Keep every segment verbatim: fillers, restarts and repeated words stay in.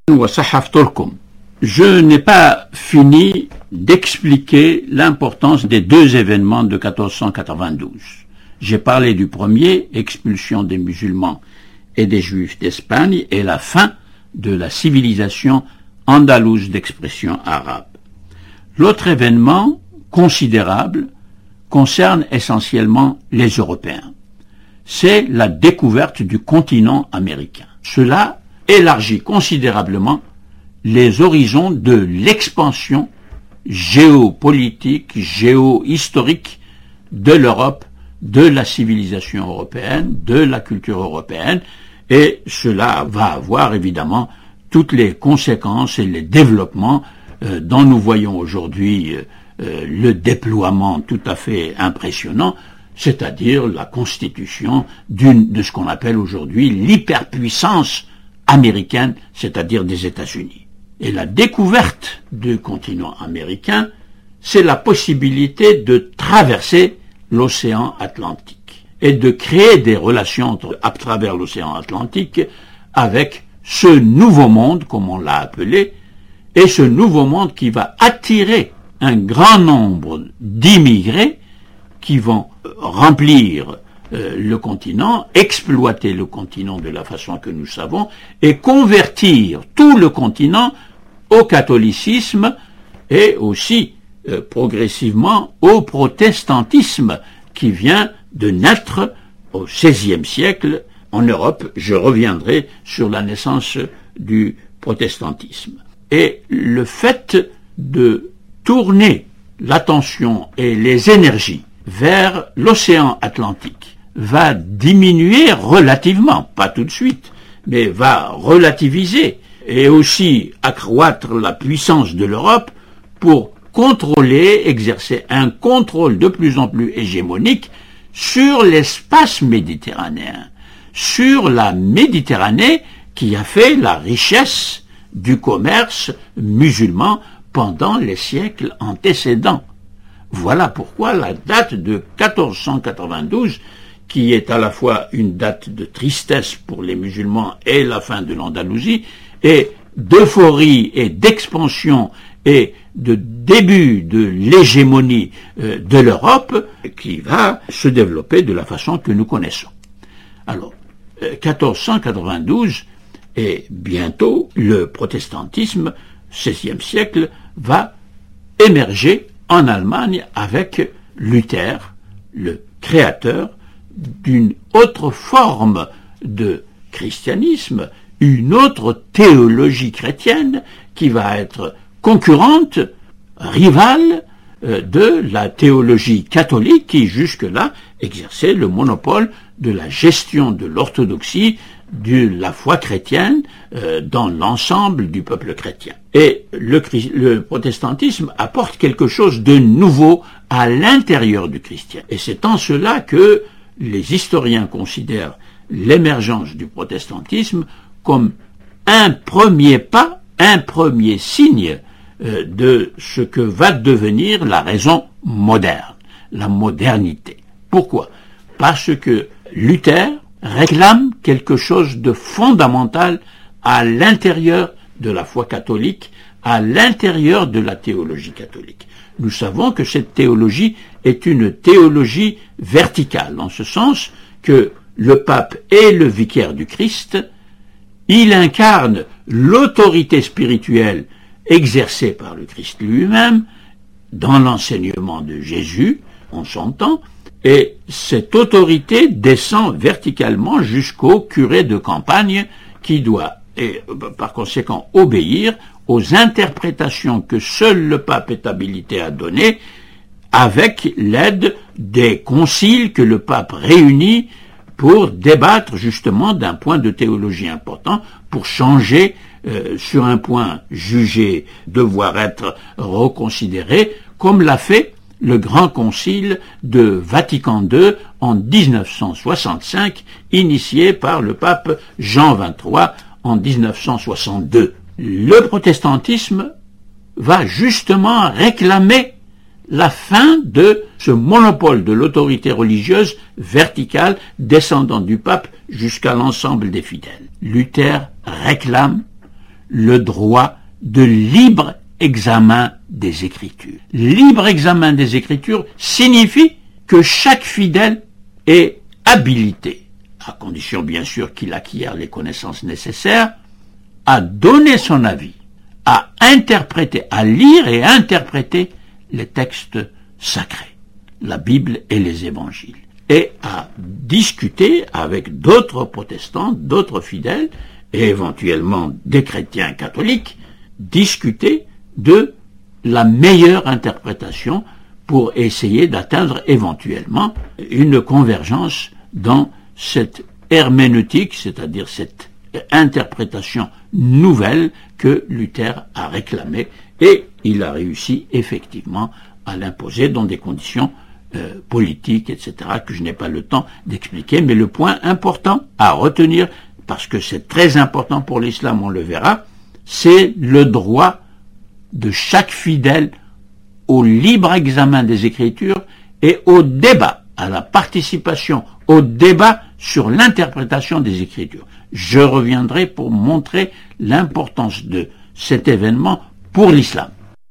Je n'ai pas fini d'expliquer l'importance des deux événements de quatorze cent quatre-vingt-douze. J'ai parlé du premier, expulsion des musulmans et des juifs d'Espagne, et la fin de la civilisation andalouse d'expression arabe. L'autre événement considérable concerne essentiellement les Européens. C'est la découverte du continent américain. Cela élargit considérablement les horizons de l'expansion géopolitique, géohistorique de l'Europe, de la civilisation européenne, de la culture européenne, et cela va avoir évidemment toutes les conséquences et les développements euh, dont nous voyons aujourd'hui euh, le déploiement tout à fait impressionnant, c'est-à-dire la constitution d'une de ce qu'on appelle aujourd'hui l'hyperpuissance américaine, c'est-à-dire des États-Unis. Et la découverte du continent américain, c'est la possibilité de traverser l'océan Atlantique et de créer des relations entre, à travers l'océan Atlantique avec ce nouveau monde, comme on l'a appelé, et ce nouveau monde qui va attirer un grand nombre d'immigrés qui vont remplir euh, le continent, exploiter le continent de la façon que nous savons, et convertir tout le continent au catholicisme et aussi euh, progressivement au protestantisme qui vient de naître au seizième siècle en Europe. Je reviendrai sur la naissance du protestantisme. Et le fait de tourner l'attention et les énergies vers l'océan Atlantique va diminuer relativement, pas tout de suite, mais va relativiser et aussi accroître la puissance de l'Europe pour contrôler, exercer un contrôle de plus en plus hégémonique sur l'espace méditerranéen, sur la Méditerranée qui a fait la richesse du commerce musulman pendant les siècles antécédents. Voilà pourquoi la date de quatorze cent quatre-vingt-douze, qui est à la fois une date de tristesse pour les musulmans et la fin de l'Andalousie, et d'euphorie et d'expansion et de début de l'hégémonie euh, de l'Europe, qui va se développer de la façon que nous connaissons. Alors, euh, quatorze cent quatre-vingt-douze, et bientôt le protestantisme, seizième siècle, va émerger en Allemagne avec Luther, le créateur d'une autre forme de christianisme, une autre théologie chrétienne qui va être concurrente, rivale euh, de la théologie catholique qui jusque-là exerçait le monopole de la gestion de l'orthodoxie, de la foi chrétienne euh, dans l'ensemble du peuple chrétien. Et le, le protestantisme apporte quelque chose de nouveau à l'intérieur du christianisme. Et c'est en cela que les historiens considèrent l'émergence du protestantisme comme un premier pas, un premier signe euh, de ce que va devenir la raison moderne, la modernité. Pourquoi? Parce que Luther réclame quelque chose de fondamental à l'intérieur de la foi catholique, à l'intérieur de la théologie catholique. Nous savons que cette théologie est une théologie verticale, en ce sens que le pape est le vicaire du Christ, il incarne l'autorité spirituelle exercée par le Christ lui-même dans l'enseignement de Jésus, en son temps, et cette autorité descend verticalement jusqu'au curé de campagne qui doit, et par conséquent, obéir aux interprétations que seul le pape est habilité à donner, avec l'aide des conciles que le pape réunit pour débattre justement d'un point de théologie important, pour changer euh, sur un point jugé devoir être reconsidéré, comme l'a fait le Grand Concile de Vatican deux en dix-neuf cent soixante-cinq, initié par le pape Jean vingt-trois en dix-neuf cent soixante-deux. Le protestantisme va justement réclamer la fin de ce monopole de l'autorité religieuse verticale descendant du pape jusqu'à l'ensemble des fidèles. Luther réclame le droit de libre examen des Écritures. Libre examen des Écritures signifie que chaque fidèle est habilité, à condition bien sûr qu'il acquiert les connaissances nécessaires, à donner son avis, à interpréter, à lire et interpréter les textes sacrés, la Bible et les évangiles, et à discuter avec d'autres protestants, d'autres fidèles, et éventuellement des chrétiens catholiques, discuter de la meilleure interprétation pour essayer d'atteindre éventuellement une convergence dans cette herméneutique, c'est-à-dire cette interprétation nouvelle que Luther a réclamée, et il a réussi effectivement à l'imposer dans des conditions euh, politiques, et cetera, que je n'ai pas le temps d'expliquer, mais le point important à retenir, parce que c'est très important pour l'islam, on le verra, c'est le droit de chaque fidèle au libre examen des Écritures et au débat, à la participation au débat sur l'interprétation des Écritures. Je reviendrai pour montrer l'importance de cet événement pour l'islam.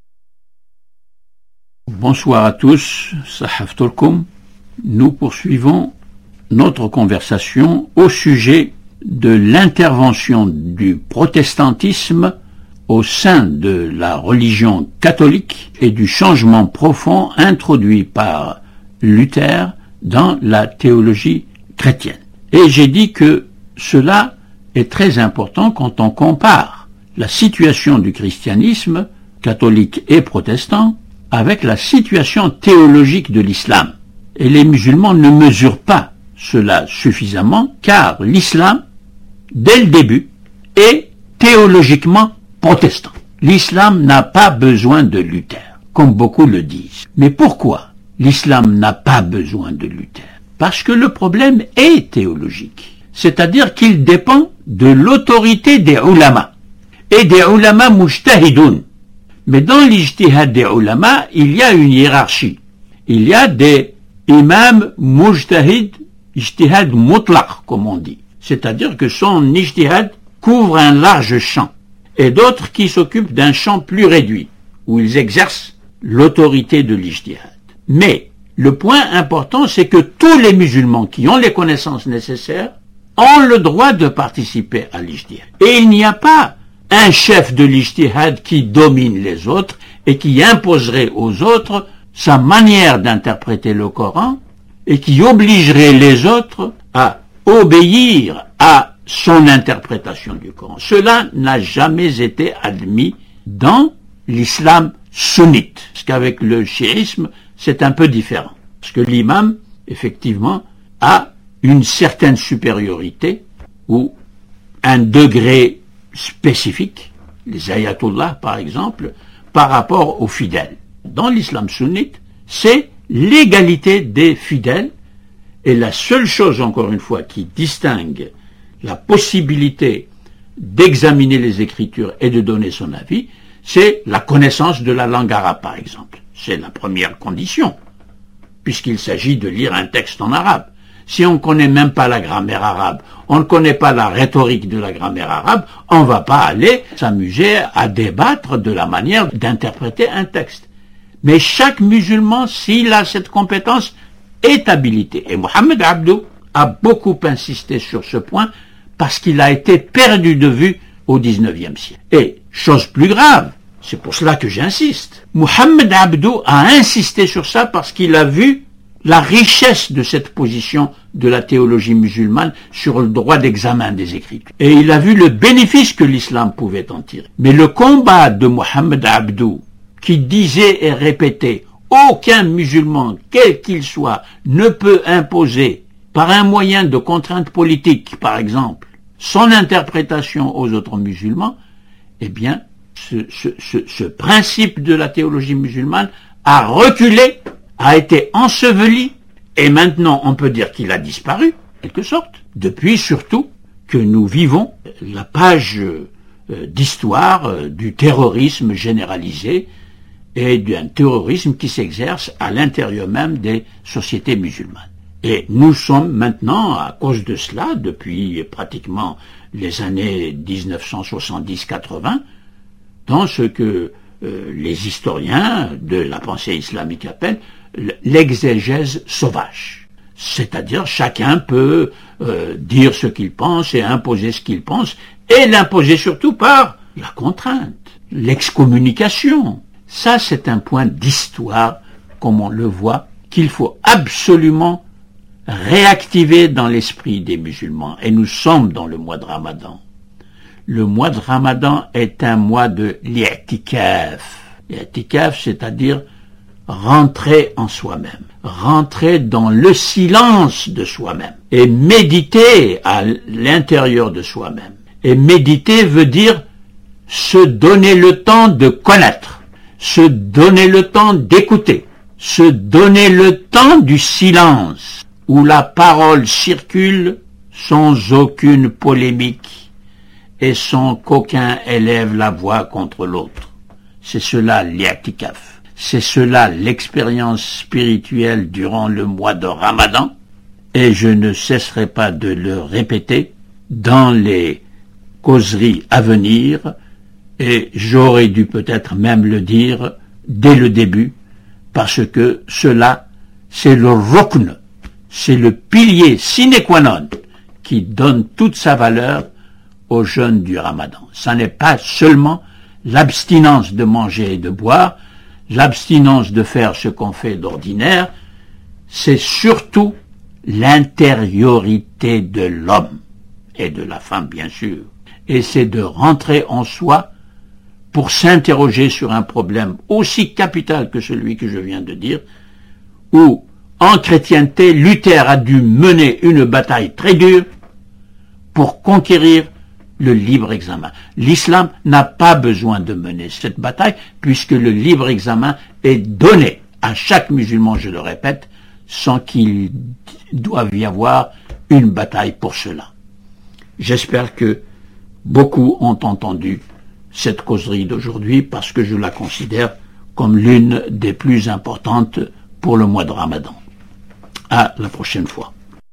Bonsoir à tous, Sahafturkum. Nous poursuivons notre conversation au sujet de l'intervention du protestantisme au sein de la religion catholique et du changement profond introduit par Luther dans la théologie chrétienne. Et j'ai dit que cela est très important quand on compare la situation du christianisme, catholique et protestant, avec la situation théologique de l'islam. Et les musulmans ne mesurent pas cela suffisamment, car l'islam, dès le début, est théologiquement protestant. L'islam n'a pas besoin de Luther, comme beaucoup le disent. Mais pourquoi l'islam n'a pas besoin de Luther? Parce que le problème est théologique. C'est-à-dire qu'il dépend de l'autorité des ulama. Et des ulama mujtahidoun. Mais dans l'ijtihad des ulama, il y a une hiérarchie. Il y a des imams mujtahid, ijtihad mutlaq, comme on dit. C'est-à-dire que son ijtihad couvre un large champ. Et d'autres qui s'occupent d'un champ plus réduit, où ils exercent l'autorité de l'ijtihad. Mais le point important, c'est que tous les musulmans qui ont les connaissances nécessaires ont le droit de participer à l'ijtihad. Et il n'y a pas un chef de l'ijtihad qui domine les autres et qui imposerait aux autres sa manière d'interpréter le Coran et qui obligerait les autres à obéir à son interprétation du Coran. Cela n'a jamais été admis dans l'islam sunnite. Parce qu'avec le chiisme, c'est un peu différent. Parce que l'imam, effectivement, a une certaine supériorité ou un degré spécifique, les ayatollahs par exemple, par rapport aux fidèles. Dans l'islam sunnite, c'est l'égalité des fidèles, et la seule chose, encore une fois, qui distingue la possibilité d'examiner les Écritures et de donner son avis, c'est la connaissance de la langue arabe, par exemple. C'est la première condition, puisqu'il s'agit de lire un texte en arabe. Si on ne connaît même pas la grammaire arabe, on ne connaît pas la rhétorique de la grammaire arabe, on ne va pas aller s'amuser à débattre de la manière d'interpréter un texte. Mais chaque musulman, s'il a cette compétence, est habilité. Et Mohamed Abdou a beaucoup insisté sur ce point parce qu'il a été perdu de vue au dix-neuvième siècle. Et, chose plus grave, c'est pour cela que j'insiste, Mohamed Abdou a insisté sur ça parce qu'il a vu la richesse de cette position de la théologie musulmane sur le droit d'examen des Écritures. Et il a vu le bénéfice que l'islam pouvait en tirer. Mais le combat de Mohamed Abdou, qui disait et répétait « Aucun musulman, quel qu'il soit, ne peut imposer, par un moyen de contrainte politique, par exemple, son interprétation aux autres musulmans », eh bien, ce, ce, ce, ce principe de la théologie musulmane a reculé, a été enseveli, et maintenant on peut dire qu'il a disparu, en quelque sorte, depuis surtout que nous vivons la page euh, d'histoire euh, du terrorisme généralisé et d'un terrorisme qui s'exerce à l'intérieur même des sociétés musulmanes. Et nous sommes maintenant, à cause de cela, depuis pratiquement les années mille neuf cent soixante-dix quatre-vingt, dans ce que euh, les historiens de la pensée islamique appellent l'exégèse sauvage. C'est-à-dire chacun peut euh, dire ce qu'il pense et imposer ce qu'il pense, et l'imposer surtout par la contrainte, l'excommunication. Ça, c'est un point d'histoire, comme on le voit, qu'il faut absolument réactiver dans l'esprit des musulmans. Et nous sommes dans le mois de Ramadan. Le mois de Ramadan est un mois de l'i'tikaf. L'i'tikaf, c'est-à-dire rentrer en soi-même, rentrer dans le silence de soi-même et méditer à l'intérieur de soi-même. Et méditer veut dire se donner le temps de connaître, se donner le temps d'écouter, se donner le temps du silence, où la parole circule sans aucune polémique et sans qu'aucun élève la voix contre l'autre. C'est cela l'i'tikaf. C'est cela l'expérience spirituelle durant le mois de Ramadan, et je ne cesserai pas de le répéter dans les causeries à venir, et j'aurais dû peut-être même le dire dès le début, parce que cela, c'est le rukn, c'est le pilier sine qua non qui donne toute sa valeur au jeûne du Ramadan. Ce n'est pas seulement l'abstinence de manger et de boire, l'abstinence de faire ce qu'on fait d'ordinaire, c'est surtout l'intériorité de l'homme et de la femme, bien sûr. Et c'est de rentrer en soi pour s'interroger sur un problème aussi capital que celui que je viens de dire, où, en chrétienté, Luther a dû mener une bataille très dure pour conquérir le libre examen. L'islam n'a pas besoin de mener cette bataille, puisque le libre examen est donné à chaque musulman, je le répète, sans qu'il doive y avoir une bataille pour cela. J'espère que beaucoup ont entendu cette causerie d'aujourd'hui, parce que je la considère comme l'une des plus importantes pour le mois de Ramadan. À la prochaine fois.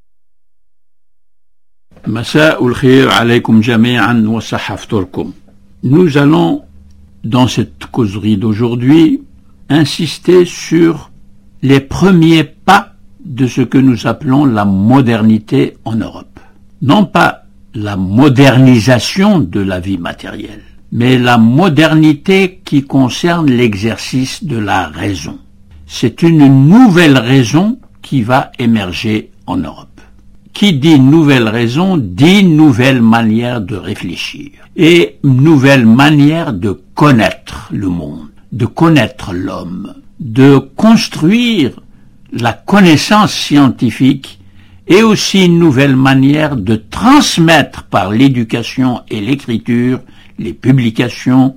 Masa'ul khir alaykum jami'an wa sahafturkum. Nous allons, dans cette causerie d'aujourd'hui, insister sur les premiers pas de ce que nous appelons la modernité en Europe. Non pas la modernisation de la vie matérielle, mais la modernité qui concerne l'exercice de la raison. C'est une nouvelle raison qui va émerger en Europe. Qui dit nouvelle raison, dit nouvelle manière de réfléchir et nouvelle manière de connaître le monde, de connaître l'homme, de construire la connaissance scientifique et aussi une nouvelle manière de transmettre par l'éducation et l'écriture, les publications,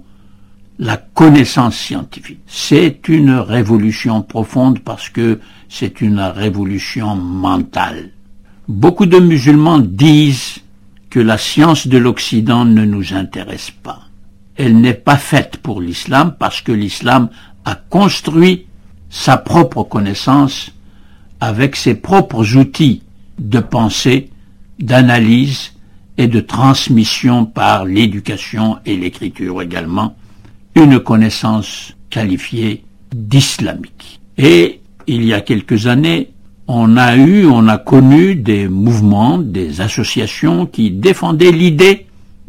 la connaissance scientifique. C'est une révolution profonde parce que c'est une révolution mentale. Beaucoup de musulmans disent que la science de l'Occident ne nous intéresse pas. Elle n'est pas faite pour l'islam parce que l'islam a construit sa propre connaissance avec ses propres outils de pensée, d'analyse et de transmission par l'éducation et l'écriture également, une connaissance qualifiée d'islamique. Et il y a quelques années, on a eu, on a connu des mouvements, des associations qui défendaient l'idée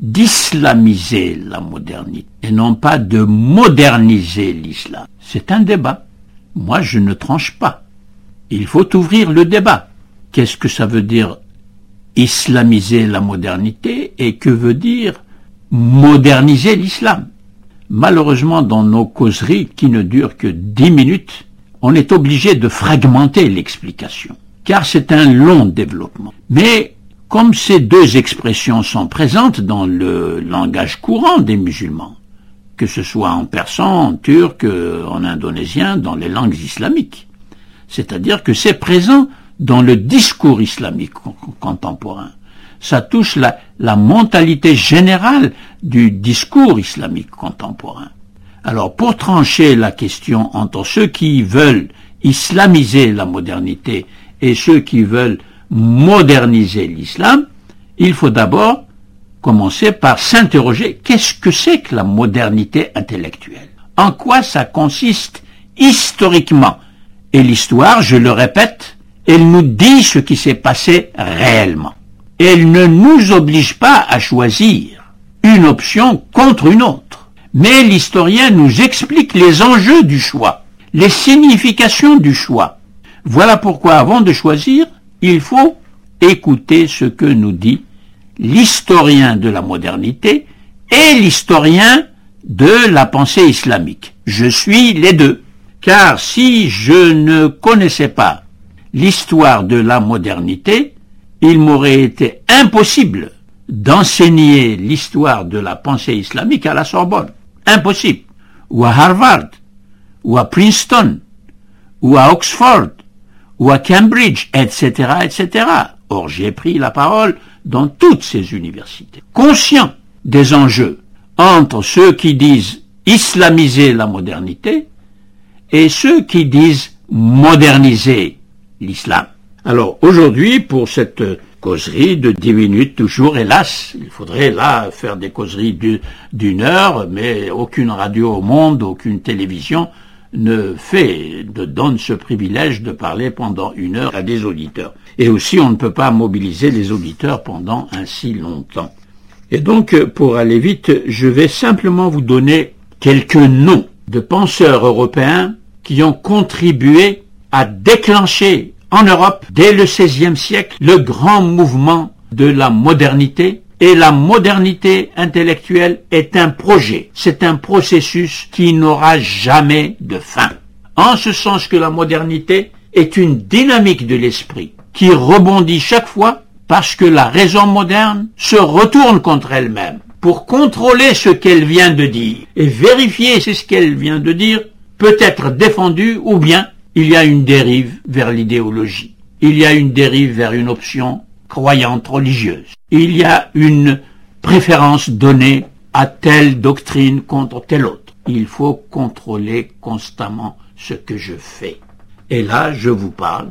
d'islamiser la modernité et non pas de moderniser l'islam. C'est un débat. Moi, je ne tranche pas. Il faut ouvrir le débat. Qu'est-ce que ça veut dire islamiser la modernité et que veut dire moderniser l'islam? Malheureusement, dans nos causeries qui ne durent que dix minutes, on est obligé de fragmenter l'explication, car c'est un long développement. Mais comme ces deux expressions sont présentes dans le langage courant des musulmans, que ce soit en persan, en turc, en indonésien, dans les langues islamiques, c'est-à-dire que c'est présent dans le discours islamique contemporain. Ça touche la, la mentalité générale du discours islamique contemporain. Alors, pour trancher la question entre ceux qui veulent islamiser la modernité et ceux qui veulent moderniser l'islam, il faut d'abord commencer par s'interroger qu'est-ce que c'est que la modernité intellectuelle? En quoi ça consiste historiquement? Et l'histoire, je le répète, elle nous dit ce qui s'est passé réellement. Elle ne nous oblige pas à choisir une option contre une autre. Mais l'historien nous explique les enjeux du choix, les significations du choix. Voilà pourquoi, avant de choisir, il faut écouter ce que nous dit l'historien de la modernité et l'historien de la pensée islamique. Je suis les deux. Car si je ne connaissais pas l'histoire de la modernité, il m'aurait été impossible d'enseigner l'histoire de la pensée islamique à la Sorbonne. Impossible. Ou à Harvard, ou à Princeton, ou à Oxford, ou à Cambridge, et cetera, et cetera. Or, j'ai pris la parole dans toutes ces universités. Conscient des enjeux entre ceux qui disent islamiser la modernité et ceux qui disent moderniser l'islam. Alors, aujourd'hui, pour cette causerie de dix minutes, toujours, hélas, il faudrait là faire des causeries d'une heure, mais aucune radio au monde, aucune télévision ne fait, ne donne ce privilège de parler pendant une heure à des auditeurs. Et aussi, on ne peut pas mobiliser les auditeurs pendant ainsi longtemps. Et donc, pour aller vite, je vais simplement vous donner quelques noms de penseurs européens qui ont contribué à déclencher en Europe, dès le seizième siècle, le grand mouvement de la modernité. Et la modernité intellectuelle est un projet, c'est un processus qui n'aura jamais de fin. En ce sens que la modernité est une dynamique de l'esprit qui rebondit chaque fois parce que la raison moderne se retourne contre elle-même pour contrôler ce qu'elle vient de dire et vérifier si ce qu'elle vient de dire peut être défendu ou bien il y a une dérive vers l'idéologie. Il y a une dérive vers une option croyante religieuse. Il y a une préférence donnée à telle doctrine contre telle autre. Il faut contrôler constamment ce que je fais. Et là, je vous parle.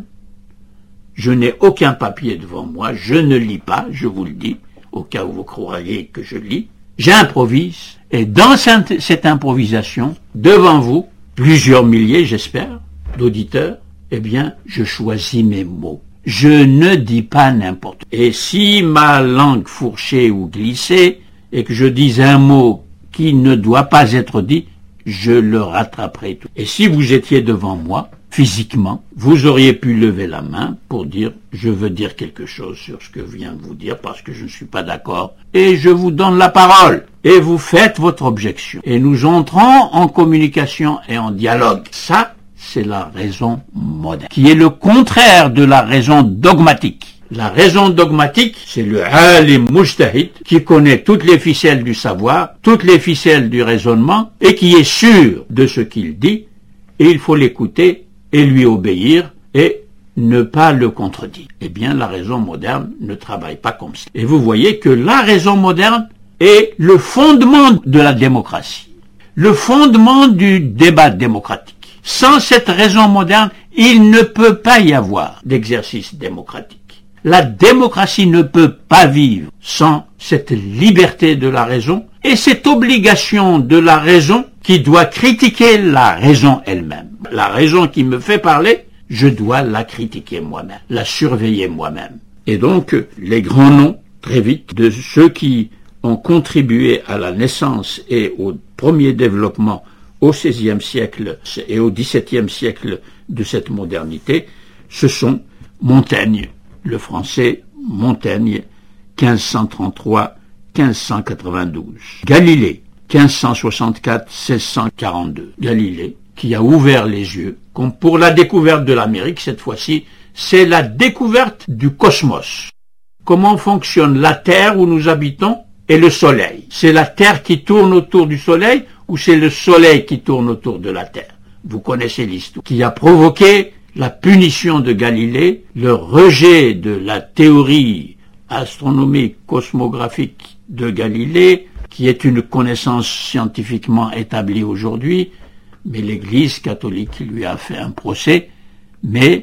Je n'ai aucun papier devant moi. Je ne lis pas, je vous le dis, au cas où vous croiriez que je lis. J'improvise. Et dans cette improvisation, devant vous, plusieurs milliers, j'espère, d'auditeurs, eh bien, je choisis mes mots. Je ne dis pas n'importe quoi. Et si ma langue fourchée ou glissée, et que je dis un mot qui ne doit pas être dit, je le rattraperai tout. Et si vous étiez devant moi, physiquement, vous auriez pu lever la main pour dire « je veux dire quelque chose sur ce que vient de vous dire parce que je ne suis pas d'accord » et je vous donne la parole. Et vous faites votre objection. Et nous entrons en communication et en dialogue. Ça, c'est la raison moderne, qui est le contraire de la raison dogmatique. La raison dogmatique, c'est le alim mujtahid qui connaît toutes les ficelles du savoir, toutes les ficelles du raisonnement, et qui est sûr de ce qu'il dit, et il faut l'écouter et lui obéir, et ne pas le contredire. Eh bien, la raison moderne ne travaille pas comme ça. Et vous voyez que la raison moderne est le fondement de la démocratie, le fondement du débat démocratique. Sans cette raison moderne, il ne peut pas y avoir d'exercice démocratique. La démocratie ne peut pas vivre sans cette liberté de la raison et cette obligation de la raison qui doit critiquer la raison elle-même. La raison qui me fait parler, je dois la critiquer moi-même, la surveiller moi-même. Et donc, les grands noms, très vite, de ceux qui ont contribué à la naissance et au premier développement au seizième siècle et au dix-septième siècle de cette modernité, ce sont Montaigne, le français Montaigne, quinze cent trente-trois à quinze cent quatre-vingt-douze. Galilée, quinze cent soixante-quatre à seize cent quarante-deux. Galilée, qui a ouvert les yeux, comme pour la découverte de l'Amérique, cette fois-ci, c'est la découverte du cosmos. Comment fonctionne la Terre où nous habitons et le Soleil? C'est la Terre qui tourne autour du Soleil ou c'est le Soleil qui tourne autour de la Terre? Vous connaissez l'histoire. Qui a provoqué la punition de Galilée, le rejet de la théorie astronomique cosmographique de Galilée, qui est une connaissance scientifiquement établie aujourd'hui, mais l'Église catholique lui a fait un procès, mais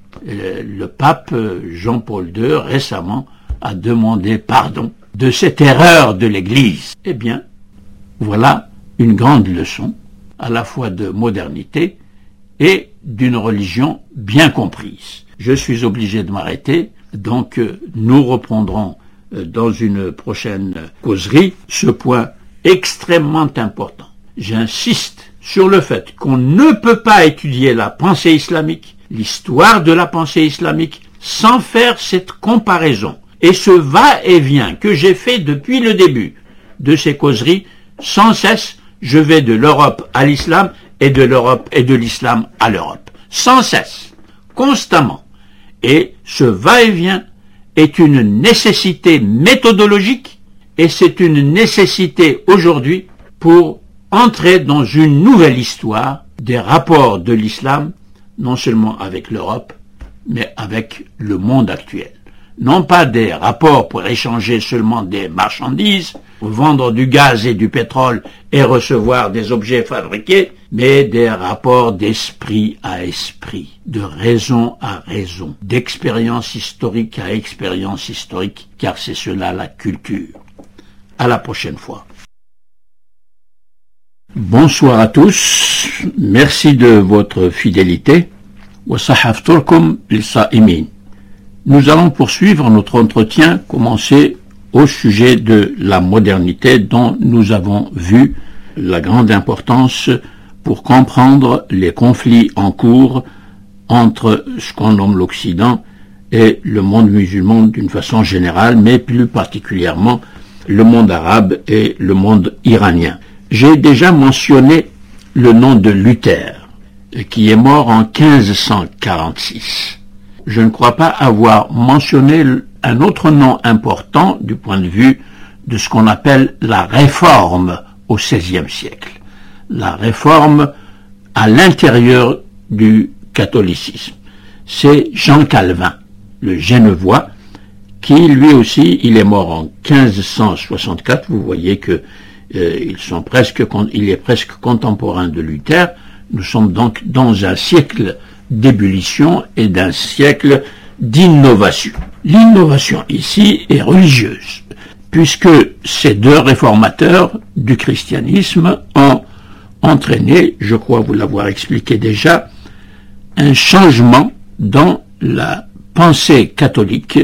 le pape Jean-Paul deux récemment a demandé pardon de cette erreur de l'Église. Eh bien, voilà une grande leçon, à la fois de modernité et d'une religion bien comprise. Je suis obligé de m'arrêter, donc nous reprendrons dans une prochaine causerie ce point extrêmement important. J'insiste sur le fait qu'on ne peut pas étudier la pensée islamique, l'histoire de la pensée islamique, sans faire cette comparaison. Et ce va-et-vient que j'ai fait depuis le début de ces causeries, sans cesse, je vais de l'Europe à l'islam et de l'Europe et de l'islam à l'Europe. Sans cesse, constamment. Et ce va-et-vient est une nécessité méthodologique et c'est une nécessité aujourd'hui pour entrer dans une nouvelle histoire des rapports de l'islam, non seulement avec l'Europe, mais avec le monde actuel. Non pas des rapports pour échanger seulement des marchandises, vendre du gaz et du pétrole et recevoir des objets fabriqués, mais des rapports d'esprit à esprit, de raison à raison, d'expérience historique à expérience historique, car c'est cela la culture. À la prochaine fois. Bonsoir à tous, merci de votre fidélité. Wasahafturkum lis-sa'imin. Nous allons poursuivre notre entretien commencé au sujet de la modernité dont nous avons vu la grande importance pour comprendre les conflits en cours entre ce qu'on nomme l'Occident et le monde musulman d'une façon générale, mais plus particulièrement le monde arabe et le monde iranien. J'ai déjà mentionné le nom de Luther, qui est mort en quinze cent quarante-six. Je ne crois pas avoir mentionné un autre nom important du point de vue de ce qu'on appelle la réforme au seizième siècle. La réforme à l'intérieur du catholicisme. C'est Jean Calvin, le Genevois, qui lui aussi, il est mort en quinze cent soixante-quatre. Vous voyez que euh, ils sont presque, il est presque contemporain de Luther. Nous sommes donc dans un siècle d'ébullition et d'un siècle d'innovation. L'innovation ici est religieuse, puisque ces deux réformateurs du christianisme ont entraîné, je crois vous l'avoir expliqué déjà, un changement dans la pensée catholique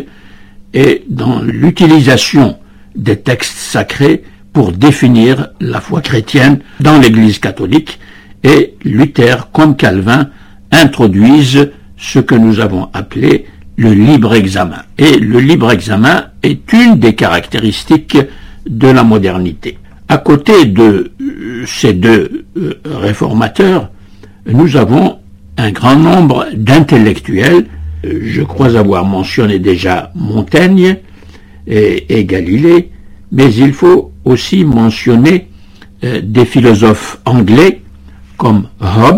et dans l'utilisation des textes sacrés pour définir la foi chrétienne dans l'Église catholique, et Luther, comme Calvin, introduisent ce que nous avons appelé le libre examen. Et le libre examen est une des caractéristiques de la modernité. À côté de ces deux réformateurs, nous avons un grand nombre d'intellectuels. Je crois avoir mentionné déjà Montaigne et, et Galilée, mais il faut aussi mentionner euh, des philosophes anglais comme Hobbes,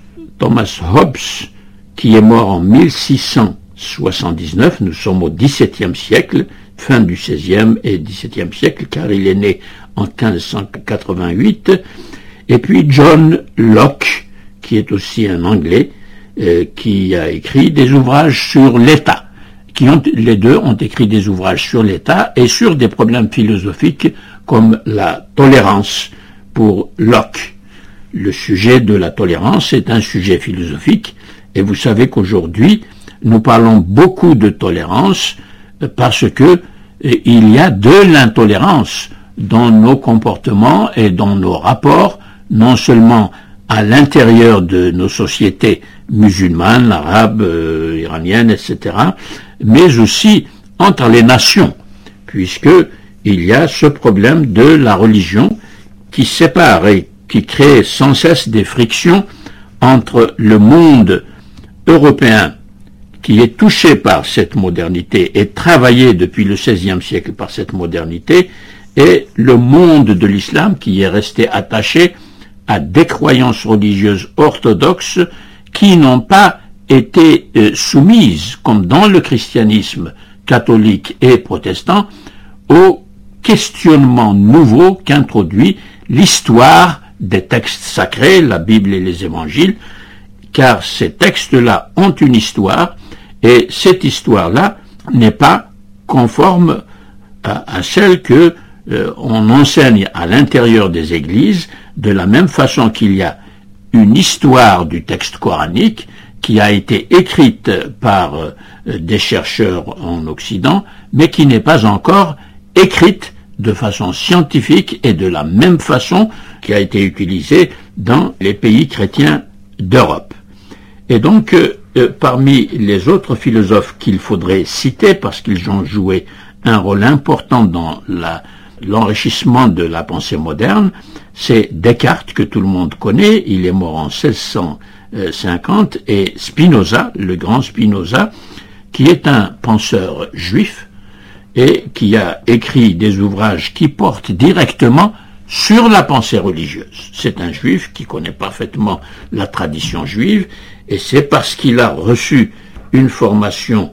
Thomas Hobbes, qui est mort en mille six cent soixante-dix-neuf, nous sommes au dix-septième siècle, fin du seizième et dix-septième siècle, car il est né en quinze cent quatre-vingt-huit, et puis John Locke, qui est aussi un Anglais, euh, qui a écrit des ouvrages sur l'État, qui ont, les deux ont écrit des ouvrages sur l'État et sur des problèmes philosophiques comme la tolérance pour Locke. Le sujet de la tolérance est un sujet philosophique, et vous savez qu'aujourd'hui, nous parlons beaucoup de tolérance parce que il y a de l'intolérance dans nos comportements et dans nos rapports, non seulement à l'intérieur de nos sociétés musulmanes, arabes, euh, iraniennes, et cetera, mais aussi entre les nations, puisque il y a ce problème de la religion qui sépare et qui crée sans cesse des frictions entre le monde européen qui est touché par cette modernité et travaillé depuis le seizième siècle par cette modernité, et le monde de l'islam qui est resté attaché à des croyances religieuses orthodoxes qui n'ont pas été euh, soumises, comme dans le christianisme catholique et protestant, au questionnement nouveau qu'introduit l'histoire des textes sacrés, la Bible et les évangiles, car ces textes-là ont une histoire, Et cette histoire-là n'est pas conforme à, à celle que euh, on enseigne à l'intérieur des églises, de la même façon qu'il y a une histoire du texte coranique qui a été écrite par euh, des chercheurs en Occident, mais qui n'est pas encore écrite de façon scientifique et de la même façon qui a été utilisée dans les pays chrétiens d'Europe. Et donc, euh, euh, parmi les autres philosophes qu'il faudrait citer, parce qu'ils ont joué un rôle important dans la, l'enrichissement de la pensée moderne, c'est Descartes, que tout le monde connaît, il est mort en seize cent cinquante, et Spinoza, le grand Spinoza, qui est un penseur juif, et qui a écrit des ouvrages qui portent directement sur la pensée religieuse. C'est un juif qui connaît parfaitement la tradition juive, et c'est parce qu'il a reçu une formation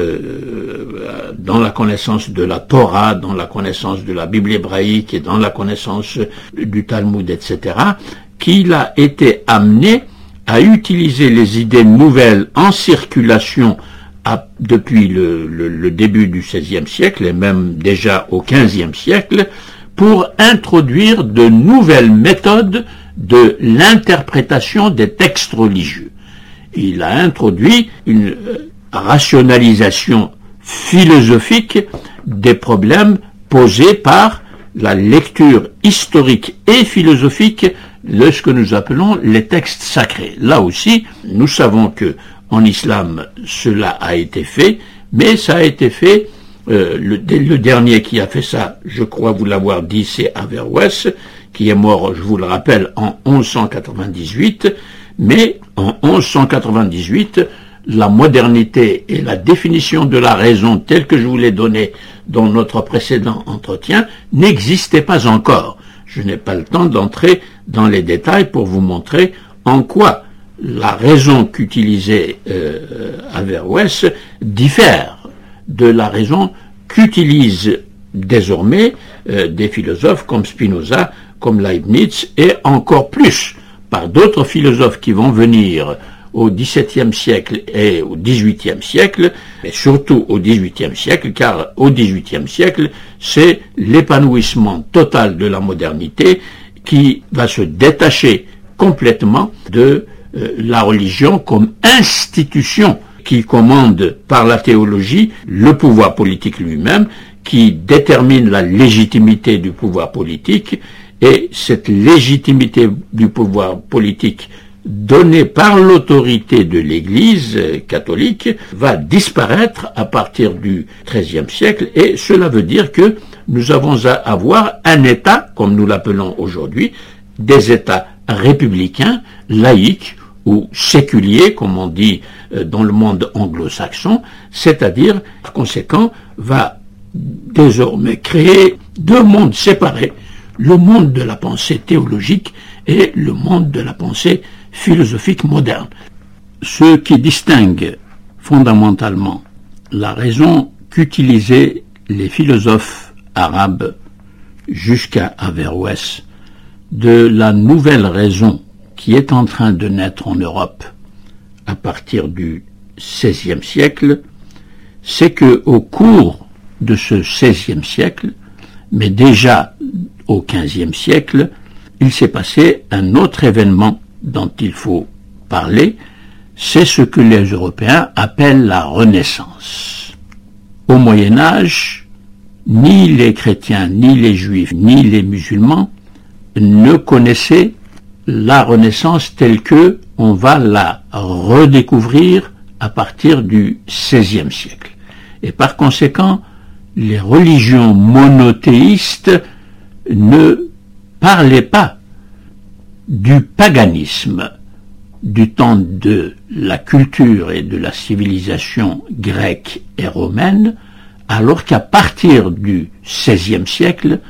euh, dans la connaissance de la Torah, dans la connaissance de la Bible hébraïque et dans la connaissance du Talmud, et cetera, qu'il a été amené à utiliser les idées nouvelles en circulation à, depuis le, le, le début du seizième siècle et même déjà au quinzième siècle, pour introduire de nouvelles méthodes de l'interprétation des textes religieux. Il a introduit une rationalisation philosophique des problèmes posés par la lecture historique et philosophique de ce que nous appelons les textes sacrés. Là aussi, nous savons que en islam, cela a été fait, mais ça a été fait, euh, le, le dernier qui a fait ça, je crois vous l'avoir dit, c'est Averroès, qui est mort, je vous le rappelle, en onze cent quatre-vingt-dix-huit, mais en onze cent quatre-vingt-dix-huit, la modernité et la définition de la raison telle que je vous l'ai donnée dans notre précédent entretien n'existaient pas encore. Je n'ai pas le temps d'entrer dans les détails pour vous montrer en quoi la raison qu'utilisait euh, Averroès diffère de la raison qu'utilisent désormais euh, des philosophes comme Spinoza, comme Leibniz, et encore plus par d'autres philosophes qui vont venir au dix-septième siècle et au dix-huitième siècle, et surtout au dix-huitième siècle, car au dix-huitième siècle, c'est l'épanouissement total de la modernité qui va se détacher complètement de euh, la religion comme institution qui commande par la théologie le pouvoir politique lui-même, qui détermine la légitimité du pouvoir politique, et cette légitimité du pouvoir politique donnée par l'autorité de l'Église catholique va disparaître à partir du treizième siècle, et cela veut dire que nous avons à avoir un État, comme nous l'appelons aujourd'hui, des États républicains, laïques ou séculiers, comme on dit dans le monde anglo-saxon, c'est-à-dire, par conséquent, va désormais créer deux mondes séparés, le monde de la pensée théologique et le monde de la pensée philosophique moderne. Ce qui distingue fondamentalement la raison qu'utilisaient les philosophes arabes jusqu'à Averroès de la nouvelle raison qui est en train de naître en Europe à partir du seizième siècle, c'est que au cours de ce seizième siècle, mais déjà au quinzième siècle, il s'est passé un autre événement dont il faut parler, c'est ce que les Européens appellent la Renaissance. Au Moyen Âge, ni les chrétiens, ni les juifs, ni les musulmans ne connaissaient la Renaissance telle que on va la redécouvrir à partir du seizième siècle. Et par conséquent, les religions monothéistes ne parlaient pas du paganisme du temps de la culture et de la civilisation grecque et romaine, alors qu'à partir du seizième siècle,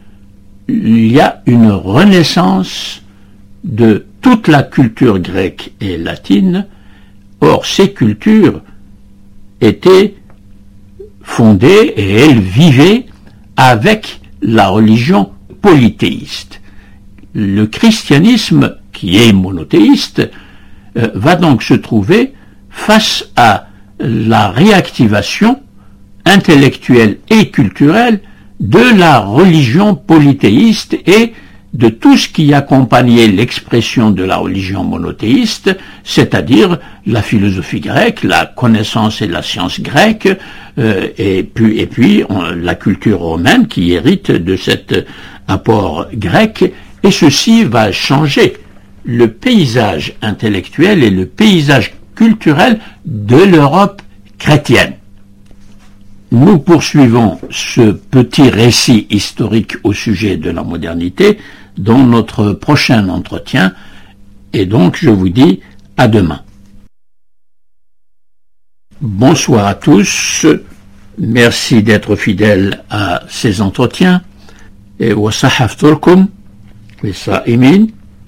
il y a une renaissance de toute la culture grecque et latine. Or, ces cultures étaient fondées et elles vivaient avec la religion polythéiste. Le christianisme, qui est monothéiste, euh, va donc se trouver face à la réactivation intellectuelle et culturelle de la religion polythéiste et de tout ce qui accompagnait l'expression de la religion monothéiste, c'est-à-dire la philosophie grecque, la connaissance et la science grecque, euh, et puis, et puis on, la culture romaine qui hérite de cet apport grec, et ceci va changer le paysage intellectuel et le paysage culturel de l'Europe chrétienne. Nous poursuivons ce petit récit historique au sujet de la modernité dans notre prochain entretien, et donc je vous dis à demain. Bonsoir à tous, merci d'être fidèles à ces entretiens, et wasahafturkum, les sa'imin.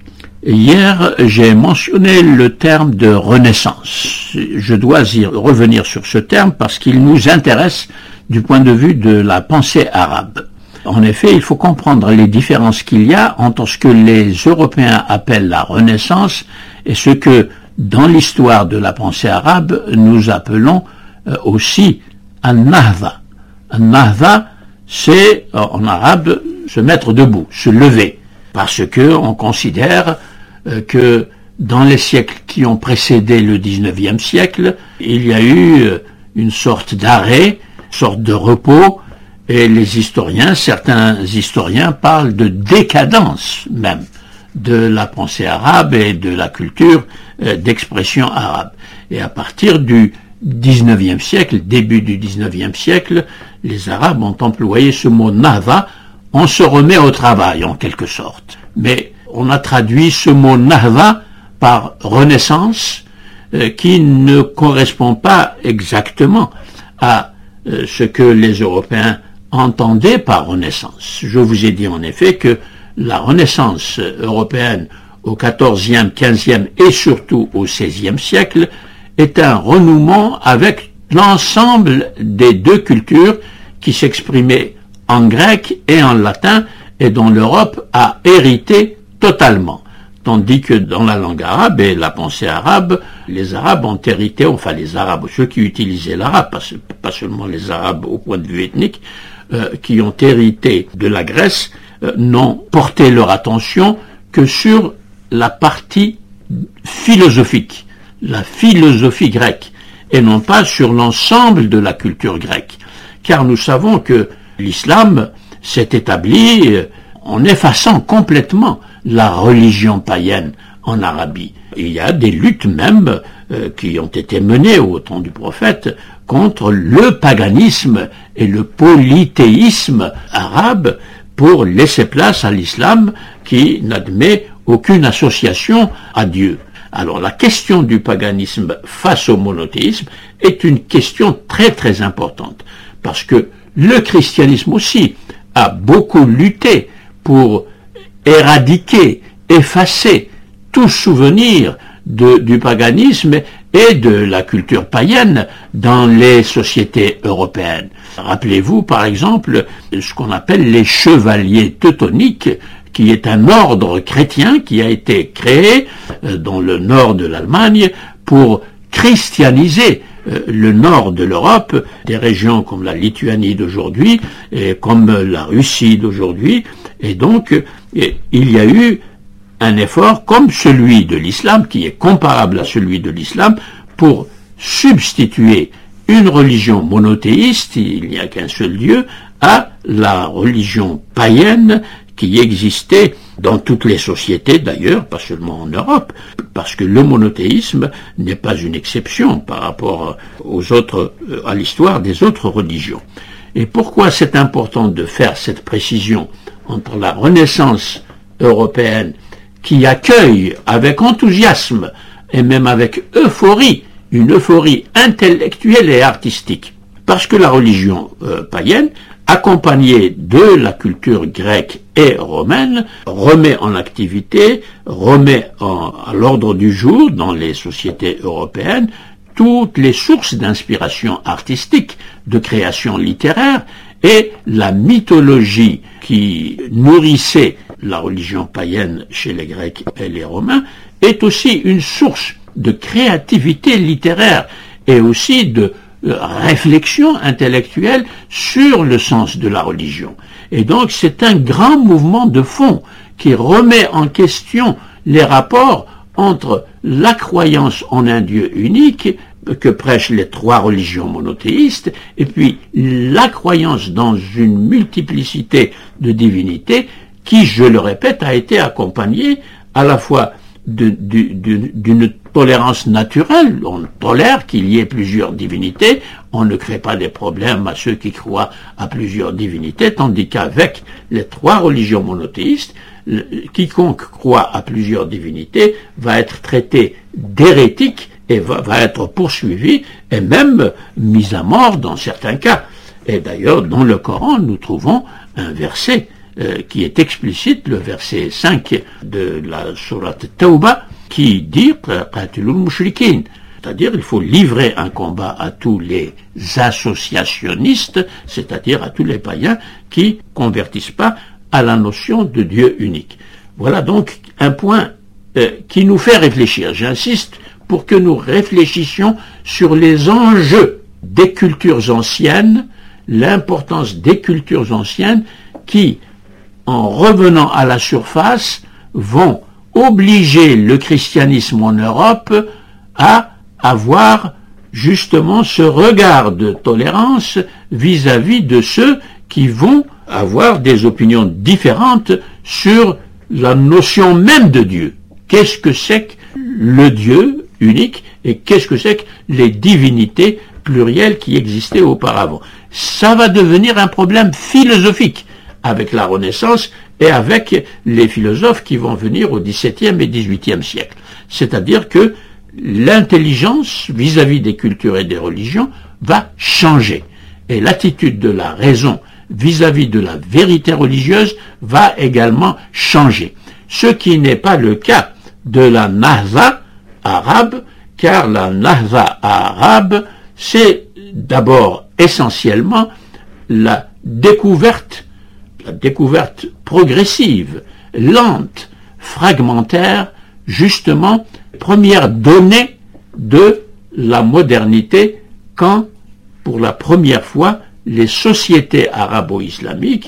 Hier, j'ai mentionné le terme de renaissance. Je dois y revenir sur ce terme parce qu'il nous intéresse du point de vue de la pensée arabe. En effet, il faut comprendre les différences qu'il y a entre ce que les Européens appellent la Renaissance et ce que, dans l'histoire de la pensée arabe, nous appelons aussi An-Nahda. An-Nahda, c'est, en arabe, se mettre debout, se lever, parce que on considère que dans les siècles qui ont précédé le dix-neuvième siècle, il y a eu une sorte d'arrêt, une sorte de repos, et les historiens, certains historiens parlent de décadence même de la pensée arabe et de la culture d'expression arabe. Et à partir du dix-neuvième siècle, début du dix-neuvième siècle, les Arabes ont employé ce mot nahda, on se remet au travail en quelque sorte. Mais on a traduit ce mot nahda par renaissance, euh, qui ne correspond pas exactement à euh, ce que les Européens entendaient par renaissance. Je vous ai dit en effet que la renaissance européenne au quatorzième, quinzième et surtout au seizième siècle est un renouement avec l'ensemble des deux cultures qui s'exprimaient en grec et en latin et dont l'Europe a hérité totalement. Tandis que dans la langue arabe et la pensée arabe, les Arabes ont hérité, enfin les Arabes, ceux qui utilisaient l'arabe, pas, pas seulement les Arabes au point de vue ethnique, euh, qui ont hérité de la Grèce, euh, n'ont porté leur attention que sur la partie philosophique, la philosophie grecque, et non pas sur l'ensemble de la culture grecque. Car nous savons que l'islam s'est établi en effaçant complètement la religion païenne en Arabie. Il y a des luttes même euh, qui ont été menées au temps du prophète contre le paganisme et le polythéisme arabe pour laisser place à l'islam qui n'admet aucune association à Dieu. Alors la question du paganisme face au monothéisme est une question très très importante parce que le christianisme aussi a beaucoup lutté pour éradiquer, effacer tout souvenir de, du paganisme et de la culture païenne dans les sociétés européennes. Rappelez-vous par exemple ce qu'on appelle les chevaliers teutoniques, qui est un ordre chrétien qui a été créé dans le nord de l'Allemagne pour christianiser le nord de l'Europe, des régions comme la Lituanie d'aujourd'hui et comme la Russie d'aujourd'hui. Et donc, il y a eu un effort comme celui de l'islam, qui est comparable à celui de l'islam, pour substituer une religion monothéiste, il n'y a qu'un seul Dieu, à la religion païenne qui existait dans toutes les sociétés d'ailleurs, pas seulement en Europe, parce que le monothéisme n'est pas une exception par rapport aux autres, à l'histoire des autres religions. Et pourquoi c'est important de faire cette précision entre la Renaissance européenne qui accueille avec enthousiasme et même avec euphorie, une euphorie intellectuelle et artistique, parce que la religion euh, païenne, accompagnée de la culture grecque et romaine, remet en activité, remet en, à l'ordre du jour dans les sociétés européennes toutes les sources d'inspiration artistique, de création littéraire, et la mythologie qui nourrissait la religion païenne chez les Grecs et les Romains est aussi une source de créativité littéraire et aussi de euh, réflexion intellectuelle sur le sens de la religion. Et donc c'est un grand mouvement de fond qui remet en question les rapports entre la croyance en un Dieu unique que prêchent les trois religions monothéistes, et puis la croyance dans une multiplicité de divinités qui, je le répète, a été accompagnée à la fois de, de, de, d'une tolérance naturelle. On tolère qu'il y ait plusieurs divinités, on ne crée pas des problèmes à ceux qui croient à plusieurs divinités, tandis qu'avec les trois religions monothéistes, quiconque croit à plusieurs divinités va être traité d'hérétique et va, va être poursuivi et même mis à mort dans certains cas. Et d'ailleurs, dans le Coran, nous trouvons un verset euh, qui est explicite, le verset cinq de la sourate Tawbah, qui dit « Qatilul mushrikin », c'est-à-dire il faut livrer un combat à tous les associationnistes, c'est-à-dire à tous les païens qui convertissent pas à la notion de Dieu unique. Voilà donc un point euh, qui nous fait réfléchir. J'insiste pour que nous réfléchissions sur les enjeux des cultures anciennes, l'importance des cultures anciennes qui, en revenant à la surface, vont obliger le christianisme en Europe à avoir justement ce regard de tolérance vis-à-vis de ceux qui vont avoir des opinions différentes sur la notion même de Dieu. Qu'est-ce que c'est que le Dieu unique et qu'est-ce que c'est que les divinités plurielles qui existaient auparavant? Ça va devenir un problème philosophique avec la Renaissance et avec les philosophes qui vont venir au dix-septième et dix-huitième siècle. C'est-à-dire que l'intelligence vis-à-vis des cultures et des religions va changer. Et l'attitude de la raison vis-à-vis de la vérité religieuse va également changer. Ce qui n'est pas le cas de la Nahza arabe, car la Nahza arabe, c'est d'abord essentiellement la découverte, la découverte progressive, lente, fragmentaire, justement, première donnée de la modernité quand, pour la première fois, les sociétés arabo-islamiques,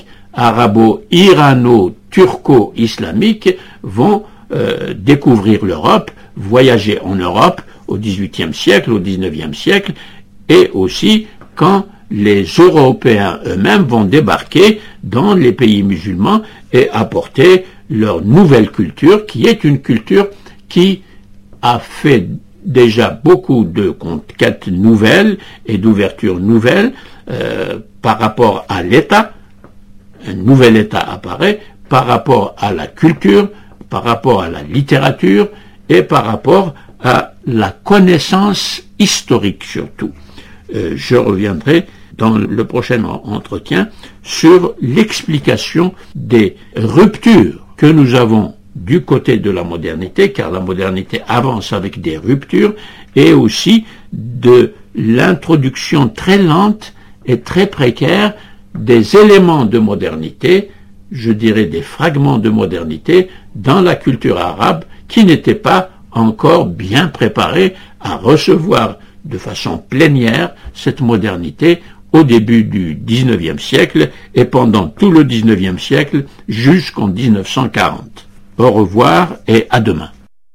arabo-irano-turco-islamiques vont euh, découvrir l'Europe, voyager en Europe au dix-huitième siècle, au dix-neuvième siècle, et aussi quand les Européens eux-mêmes vont débarquer dans les pays musulmans et apporter leur nouvelle culture, qui est une culture qui a fait déjà beaucoup de conquêtes nouvelles et d'ouvertures nouvelles euh, par rapport à l'État. Un nouvel État apparaît par rapport à la culture, par rapport à la littérature et par rapport à la connaissance historique surtout. Euh, je reviendrai dans le prochain entretien sur l'explication des ruptures que nous avons du côté de la modernité, car la modernité avance avec des ruptures, et aussi de l'introduction très lente et très précaire des éléments de modernité, je dirais des fragments de modernité, dans la culture arabe qui n'étaient pas encore bien préparés à recevoir de façon plénière cette modernité au début du dix-neuvième siècle et pendant tout le dix-neuvième siècle jusqu'en mille neuf cent quarante. Au revoir et à demain.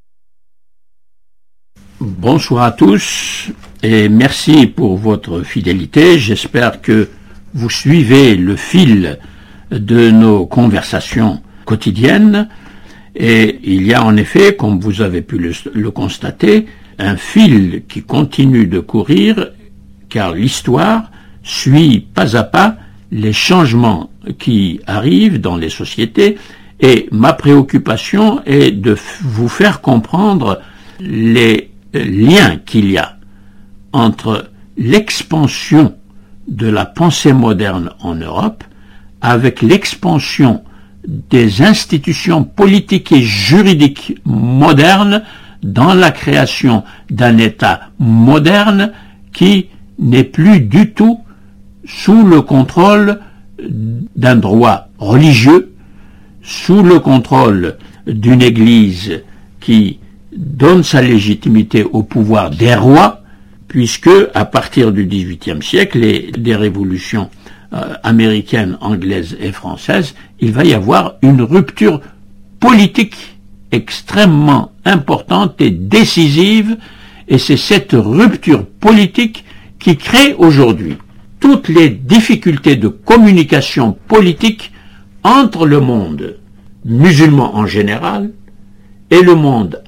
Bonsoir à tous et merci pour votre fidélité. J'espère que vous suivez le fil de nos conversations quotidiennes et il y a en effet, comme vous avez pu le, le constater, un fil qui continue de courir car l'histoire suit pas à pas les changements qui arrivent dans les sociétés. Et ma préoccupation est de vous faire comprendre les liens qu'il y a entre l'expansion de la pensée moderne en Europe avec l'expansion des institutions politiques et juridiques modernes dans la création d'un État moderne qui n'est plus du tout sous le contrôle d'un droit religieux, sous le contrôle d'une Église qui donne sa légitimité au pouvoir des rois, puisque à partir du dix-huitième siècle et des révolutions euh, américaines, anglaises et françaises, il va y avoir une rupture politique extrêmement importante et décisive, et c'est cette rupture politique qui crée aujourd'hui toutes les difficultés de communication politique entre le monde musulman en général et le monde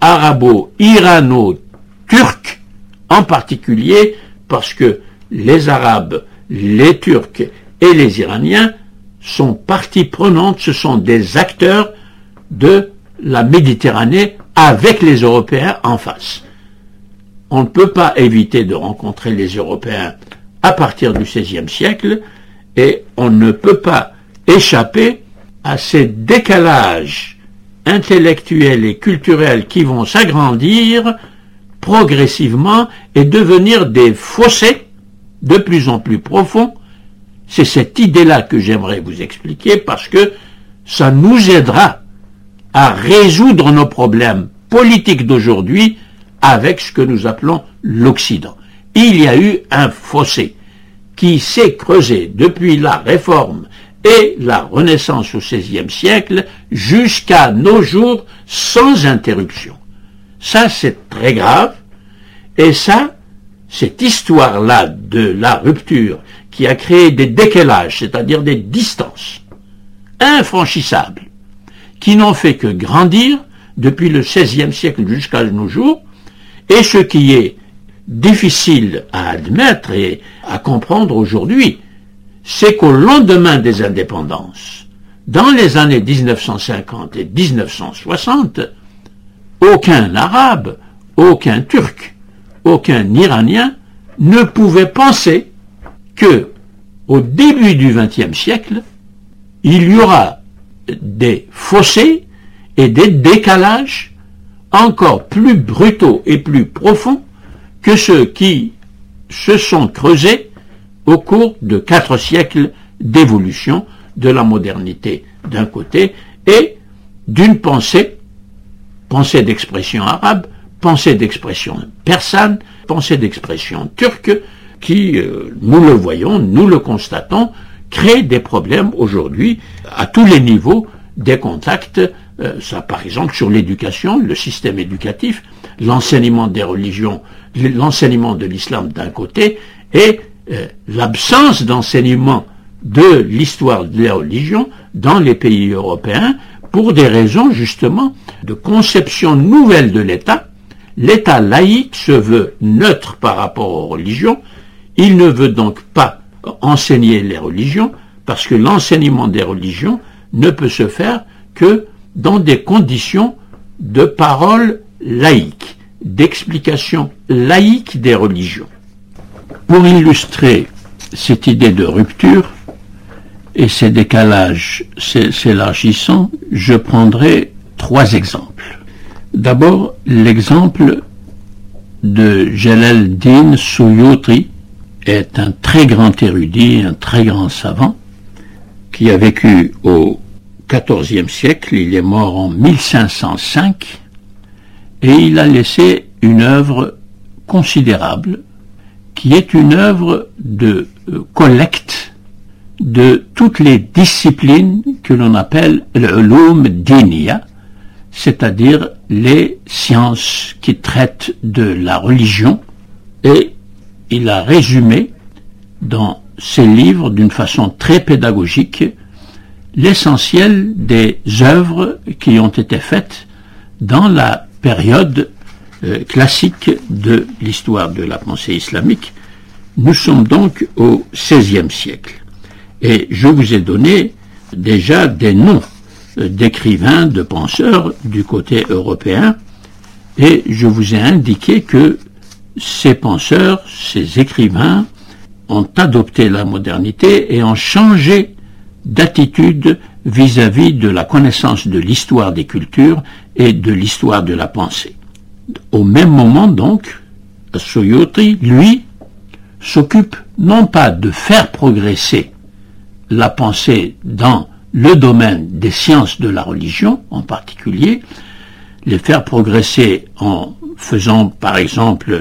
arabo-irano-turc en particulier, parce que les Arabes, les Turcs et les Iraniens sont partie prenante, ce sont des acteurs de la Méditerranée avec les Européens en face. On ne peut pas éviter de rencontrer les Européens à partir du seizième siècle et on ne peut pas échapper à ces décalages intellectuels et culturels qui vont s'agrandir progressivement et devenir des fossés de plus en plus profonds. C'est cette idée-là que j'aimerais vous expliquer parce que ça nous aidera à résoudre nos problèmes politiques d'aujourd'hui avec ce que nous appelons l'Occident. Il y a eu un fossé qui s'est creusé depuis la Réforme et la Renaissance au seizième siècle jusqu'à nos jours sans interruption. Ça, c'est très grave. Et ça, cette histoire-là de la rupture qui a créé des décalages, c'est-à-dire des distances infranchissables, qui n'ont fait que grandir depuis le seizième siècle jusqu'à nos jours, et ce qui est difficile à admettre et à comprendre aujourd'hui, c'est qu'au lendemain des indépendances, dans les années mille neuf cent cinquante et mille neuf cent soixante, aucun Arabe, aucun Turc, aucun Iranien ne pouvait penser que, au début du vingtième siècle, il y aura des fossés et des décalages encore plus brutaux et plus profonds que ceux qui se sont creusés au cours de quatre siècles d'évolution de la modernité d'un côté et d'une pensée, pensée d'expression arabe, pensée d'expression persane, pensée d'expression turque, qui, euh, nous le voyons, nous le constatons, crée des problèmes aujourd'hui à tous les niveaux des contacts, euh, ça par exemple sur l'éducation, le système éducatif, l'enseignement des religions, l'enseignement de l'islam d'un côté, et euh, l'absence d'enseignement de l'histoire des religions dans les pays européens pour des raisons justement de conception nouvelle de l'État. L'État laïque se veut neutre par rapport aux religions, il ne veut donc pas enseigner les religions parce que l'enseignement des religions ne peut se faire que dans des conditions de parole laïque, d'explication laïque des religions. Pour illustrer cette idée de rupture et ces décalages s'élargissant, je prendrai trois exemples. D'abord, l'exemple de Jalaluddin Suyuti est un très grand érudit, un très grand savant, qui a vécu au quatorzième siècle, il est mort en mille cinq cent cinq, et il a laissé une œuvre considérable, qui est une œuvre de collecte de toutes les disciplines que l'on appelle l'ulum diniya, c'est-à-dire les sciences qui traitent de la religion, et il a résumé dans ses livres d'une façon très pédagogique l'essentiel des œuvres qui ont été faites dans la période euh, classique de l'histoire de la pensée islamique. Nous sommes donc au seizième siècle. Et je vous ai donné déjà des noms euh, d'écrivains, de penseurs du côté européen, et je vous ai indiqué que ces penseurs, ces écrivains, ont adopté la modernité et ont changé d'attitude vis-à-vis de la connaissance de l'histoire des cultures et de l'histoire de la pensée. Au même moment donc, Suyuti, lui, s'occupe non pas de faire progresser la pensée dans le domaine des sciences de la religion en particulier, les faire progresser en faisant par exemple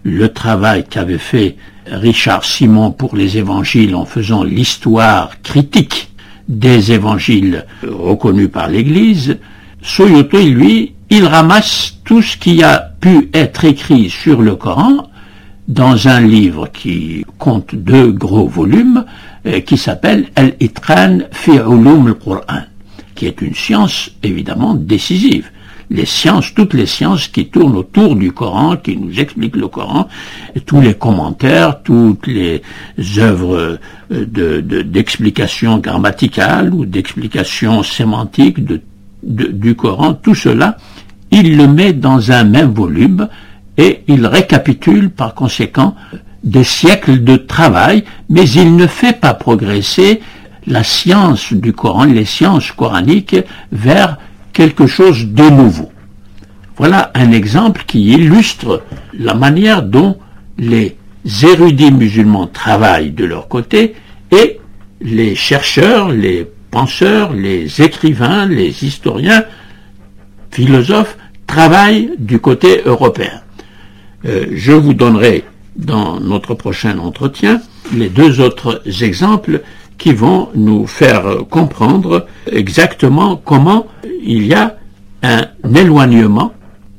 le travail qu'avait fait Richard Simon pour les évangiles en faisant l'histoire critique des évangiles reconnus par l'Église, Suyuti, lui, il ramasse tout ce qui a pu être écrit sur le Coran dans un livre qui compte deux gros volumes, euh, qui s'appelle Al-Itqan fi Ulum al-Qur'an, qui est une science évidemment décisive. Les sciences, toutes les sciences qui tournent autour du Coran, qui nous expliquent le Coran, et tous les commentaires, toutes les œuvres de, de, d'explication grammaticale ou d'explication sémantique de, de, du Coran, tout cela, il le met dans un même volume et il récapitule par conséquent des siècles de travail, mais il ne fait pas progresser la science du Coran, les sciences coraniques, vers quelque chose de nouveau. Voilà un exemple qui illustre la manière dont les érudits musulmans travaillent de leur côté et les chercheurs, les penseurs, les écrivains, les historiens, philosophes travaillent du côté européen. Euh, je vous donnerai dans notre prochain entretien les deux autres exemples qui vont nous faire comprendre exactement comment il y a un éloignement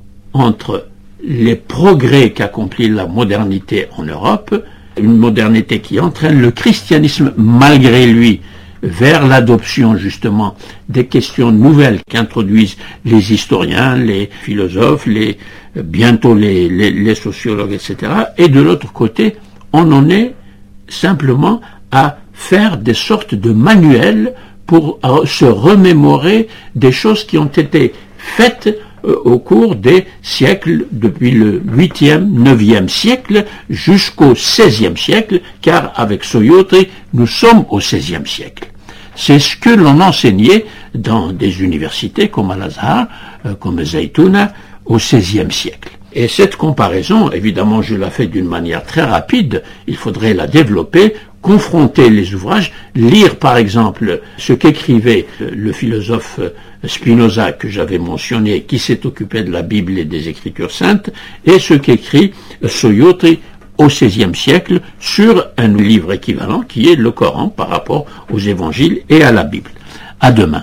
entre les progrès qu'accomplit la modernité en Europe, une modernité qui entraîne le christianisme malgré lui vers l'adoption justement des questions nouvelles qu'introduisent les historiens, les philosophes, les, bientôt les, les, les sociologues, et cetera. Et de l'autre côté, on en est simplement à faire des sortes de manuels pour se remémorer des choses qui ont été faites au cours des siècles, depuis le huitième, neuvième siècle jusqu'au seizième siècle, car avec Suyuti, nous sommes au seizième siècle. C'est ce que l'on enseignait dans des universités comme Al-Azhar, comme Zaytouna, au seizième siècle. Et cette comparaison, évidemment, je la fais d'une manière très rapide, il faudrait la développer, confronter les ouvrages, lire par exemple ce qu'écrivait le philosophe Spinoza que j'avais mentionné, qui s'est occupé de la Bible et des Écritures saintes, et ce qu'écrit Suyuti au seizième siècle sur un livre équivalent qui est le Coran par rapport aux évangiles et à la Bible. À demain.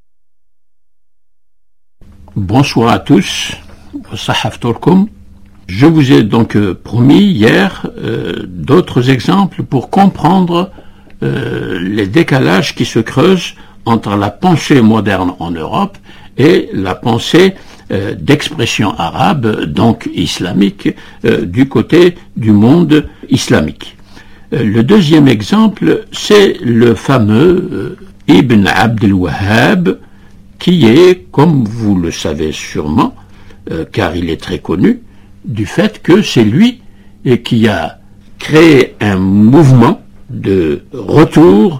Bonsoir à tous. Je vous ai donc promis hier euh, d'autres exemples pour comprendre euh, les décalages qui se creusent entre la pensée moderne en Europe et la pensée euh, d'expression arabe, donc islamique, euh, du côté du monde islamique. Euh, le deuxième exemple, c'est le fameux euh, Ibn Abd al-Wahhab, qui est, comme vous le savez sûrement, euh, car il est très connu, du fait que c'est lui qui a créé un mouvement de retour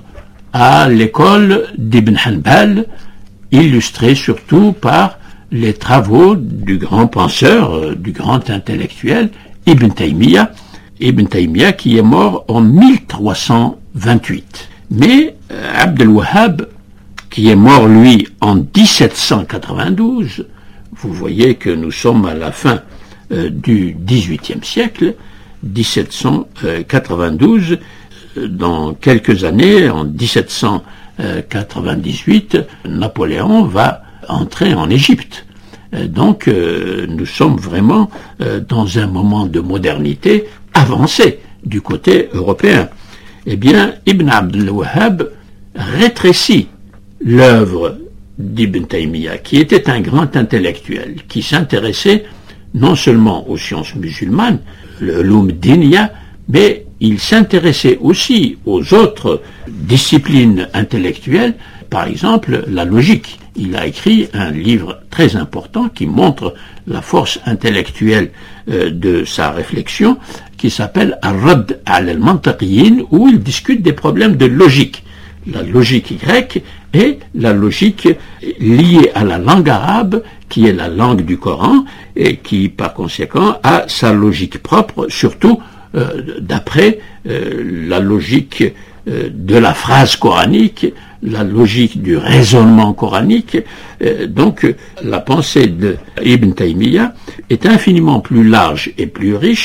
à l'école d'Ibn Hanbal, illustré surtout par les travaux du grand penseur, du grand intellectuel Ibn Taymiyyah, Ibn Taymiyyah qui est mort en mille trois cent vingt-huit. Mais euh, Abd al-Wahhab, qui est mort lui en dix-sept cent quatre-vingt-douze, vous voyez que nous sommes à la fin euh, du dix-huitième siècle, dix-sept cent quatre-vingt-douze, dans quelques années, en dix-sept cent quatre-vingt-dix-huit, Napoléon va entrer en Égypte. Donc euh, nous sommes vraiment euh, dans un moment de modernité avancée du côté européen. Eh bien, Ibn Abd al-Wahhab rétrécit l'œuvre d'Ibn Taymiyyah, qui était un grand intellectuel, qui s'intéressait non seulement aux sciences musulmanes, le l'Ulum Diniya, mais il s'intéressait aussi aux autres disciplines intellectuelles, par exemple la logique. Il a écrit un livre très important qui montre la force intellectuelle euh, de sa réflexion, qui s'appelle Ar-Radd ala al-Mantaqiyin, où il discute des problèmes de logique. La logique grecque et la logique liée à la langue arabe, qui est la langue du Coran, et qui, par conséquent, a sa logique propre, surtout euh, d'après euh, la logique euh, de la phrase coranique, la logique du raisonnement coranique. Euh, donc, la pensée de Ibn Taymiyyah est infiniment plus large et plus riche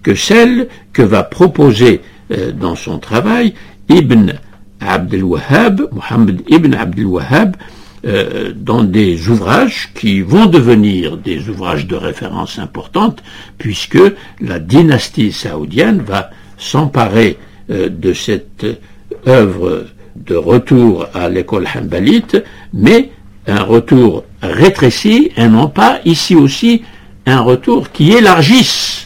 que celle que va proposer euh, dans son travail Ibn Abd al-Wahhab, Mohammed Ibn Abd al-Wahhab, euh, dans des ouvrages qui vont devenir des ouvrages de référence importantes, puisque la dynastie saoudienne va s'emparer euh, de cette œuvre de retour à l'école hanbalite, mais un retour rétréci, et non pas ici aussi un retour qui élargisse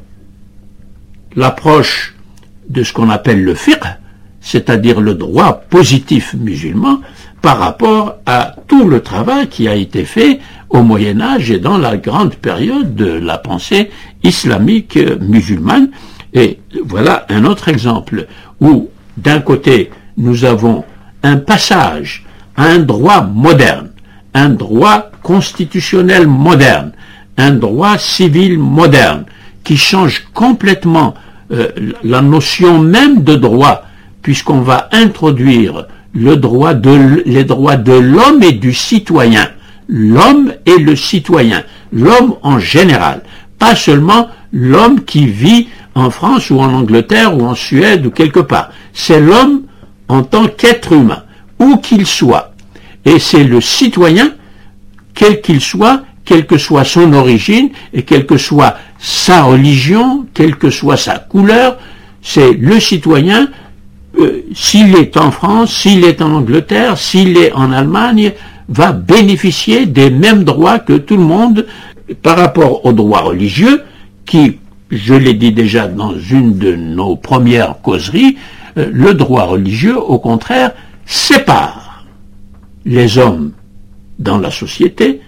l'approche de ce qu'on appelle le fiqh, c'est-à-dire le droit positif musulman, par rapport à tout le travail qui a été fait au Moyen-Âge et dans la grande période de la pensée islamique musulmane. Et voilà un autre exemple où, d'un côté, nous avons un passage à un droit moderne, un droit constitutionnel moderne, un droit civil moderne, qui change complètement euh, la notion même de droit, puisqu'on va introduire le droit de, les droits de l'homme et du citoyen. L'homme et le citoyen. L'homme en général. Pas seulement l'homme qui vit en France ou en Angleterre ou en Suède ou quelque part. C'est l'homme en tant qu'être humain, où qu'il soit. Et c'est le citoyen, quel qu'il soit, quelle que soit son origine et quelle que soit sa religion, quelle que soit sa couleur, c'est le citoyen. Euh, s'il est en France, s'il est en Angleterre, s'il est en Allemagne, va bénéficier des mêmes droits que tout le monde par rapport aux droits religieux qui, je l'ai dit déjà dans une de nos premières causeries, euh, le droit religieux, au contraire, sépare les hommes dans la société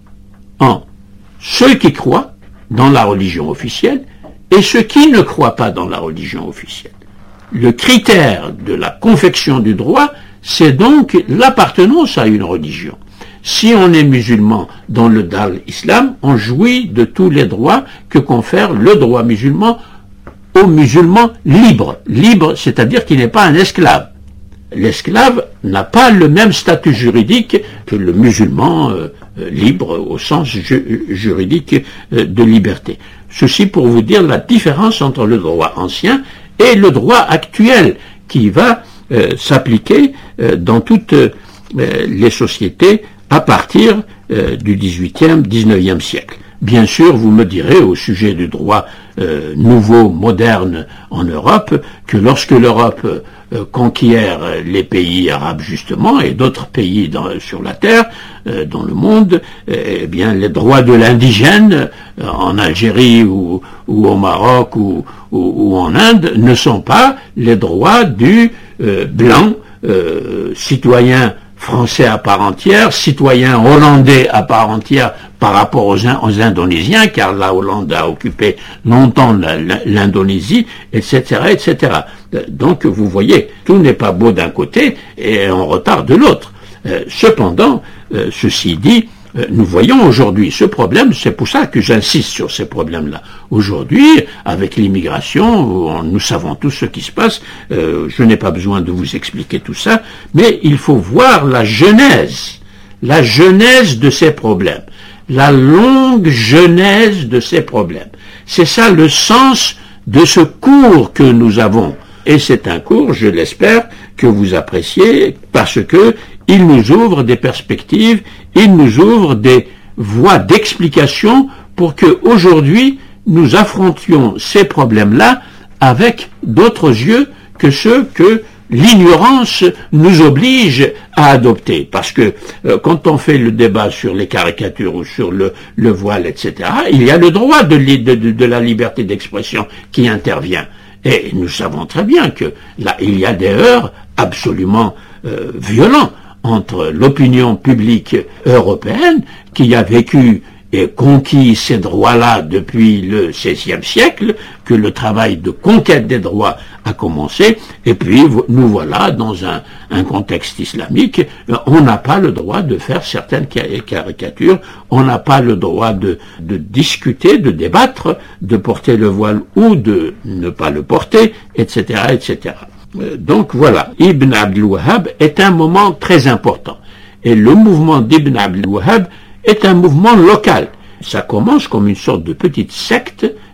en ceux qui croient dans la religion officielle et ceux qui ne croient pas dans la religion officielle. Le critère de la confection du droit, c'est donc l'appartenance à une religion. Si on est musulman dans le Dal Islam, on jouit de tous les droits que confère le droit musulman aux musulmans libres. Libre, c'est-à-dire qu'il n'est pas un esclave. L'esclave n'a pas le même statut juridique que le musulman euh, libre au sens ju juridique euh, de liberté. Ceci pour vous dire la différence entre le droit ancien et le droit actuel qui va euh, s'appliquer euh, dans toutes euh, les sociétés à partir euh, du dix-huitième, dix-neuvième siècle. Bien sûr, vous me direz au sujet du droit euh, nouveau, moderne en Europe, que lorsque l'Europe euh, conquiert les pays arabes justement et d'autres pays dans, sur la terre, euh, dans le monde, eh bien les droits de l'indigène euh, en Algérie ou, ou au Maroc ou, ou, ou en Inde ne sont pas les droits du euh, blanc euh, citoyen français à part entière, citoyen hollandais à part entière par rapport aux, aux Indonésiens, car la Hollande a occupé longtemps l'Indonésie, et cetera, et cetera. Donc, vous voyez, tout n'est pas beau d'un côté et en retard de l'autre. Euh, cependant, euh, ceci dit, euh, nous voyons aujourd'hui ce problème, c'est pour ça que j'insiste sur ces problèmes-là. Aujourd'hui, avec l'immigration, nous savons tout ce qui se passe, euh, je n'ai pas besoin de vous expliquer tout ça, mais il faut voir la genèse, la genèse de ces problèmes, la longue genèse de ces problèmes. C'est ça le sens de ce cours que nous avons. Et c'est un cours, je l'espère, que vous appréciez, parce que il nous ouvre des perspectives, il nous ouvre des voies d'explication pour que aujourd'hui nous affrontions ces problèmes-là avec d'autres yeux que ceux que l'ignorance nous oblige à adopter. Parce que euh, quand on fait le débat sur les caricatures ou sur le, le voile, et cetera, il y a le droit de, de, de, de la liberté d'expression qui intervient. Et nous savons très bien que là, il y a des heurts absolument euh, violents entre l'opinion publique européenne qui a vécu et conquis ces droits-là depuis le seizième siècle, que le travail de conquête des droits a commencé, et puis nous voilà dans un, un contexte islamique, on n'a pas le droit de faire certaines caricatures, on n'a pas le droit de, de discuter, de débattre, de porter le voile ou de ne pas le porter, et cetera, et cetera. Donc voilà, Ibn Abd al-Wahhab est un moment très important. Et le mouvement d'Ibn Abd al-Wahhab est un mouvement local. Ça commence comme une sorte de petite secte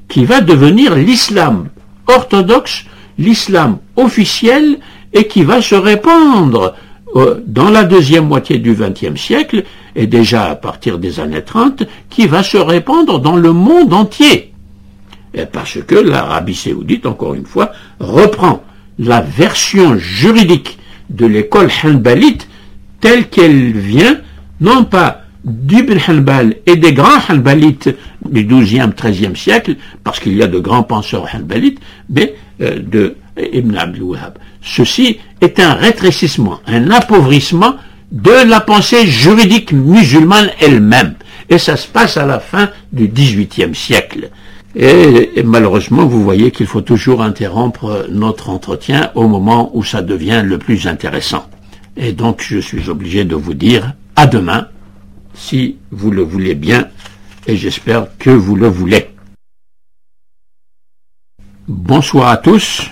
qui va devenir l'islam orthodoxe, l'islam officiel, et qui va se répandre euh, dans la deuxième moitié du vingtième siècle, et déjà à partir des années trente, qui va se répandre dans le monde entier. Et parce que l'Arabie saoudite, encore une fois, reprend la version juridique de l'école hanbalite telle qu'elle vient, non pas d'Ibn Hanbal et des grands hanbalites du douzième, treizième siècle, parce qu'il y a de grands penseurs hanbalites, mais euh, de Ibn Abdul Wahhab. Ceci est un rétrécissement, un appauvrissement de la pensée juridique musulmane elle-même. Et ça se passe à la fin du dix-huitième siècle. Et, et malheureusement, vous voyez qu'il faut toujours interrompre notre entretien au moment où ça devient le plus intéressant. Et donc, je suis obligé de vous dire à demain, si vous le voulez bien, et j'espère que vous le voulez. Bonsoir à tous.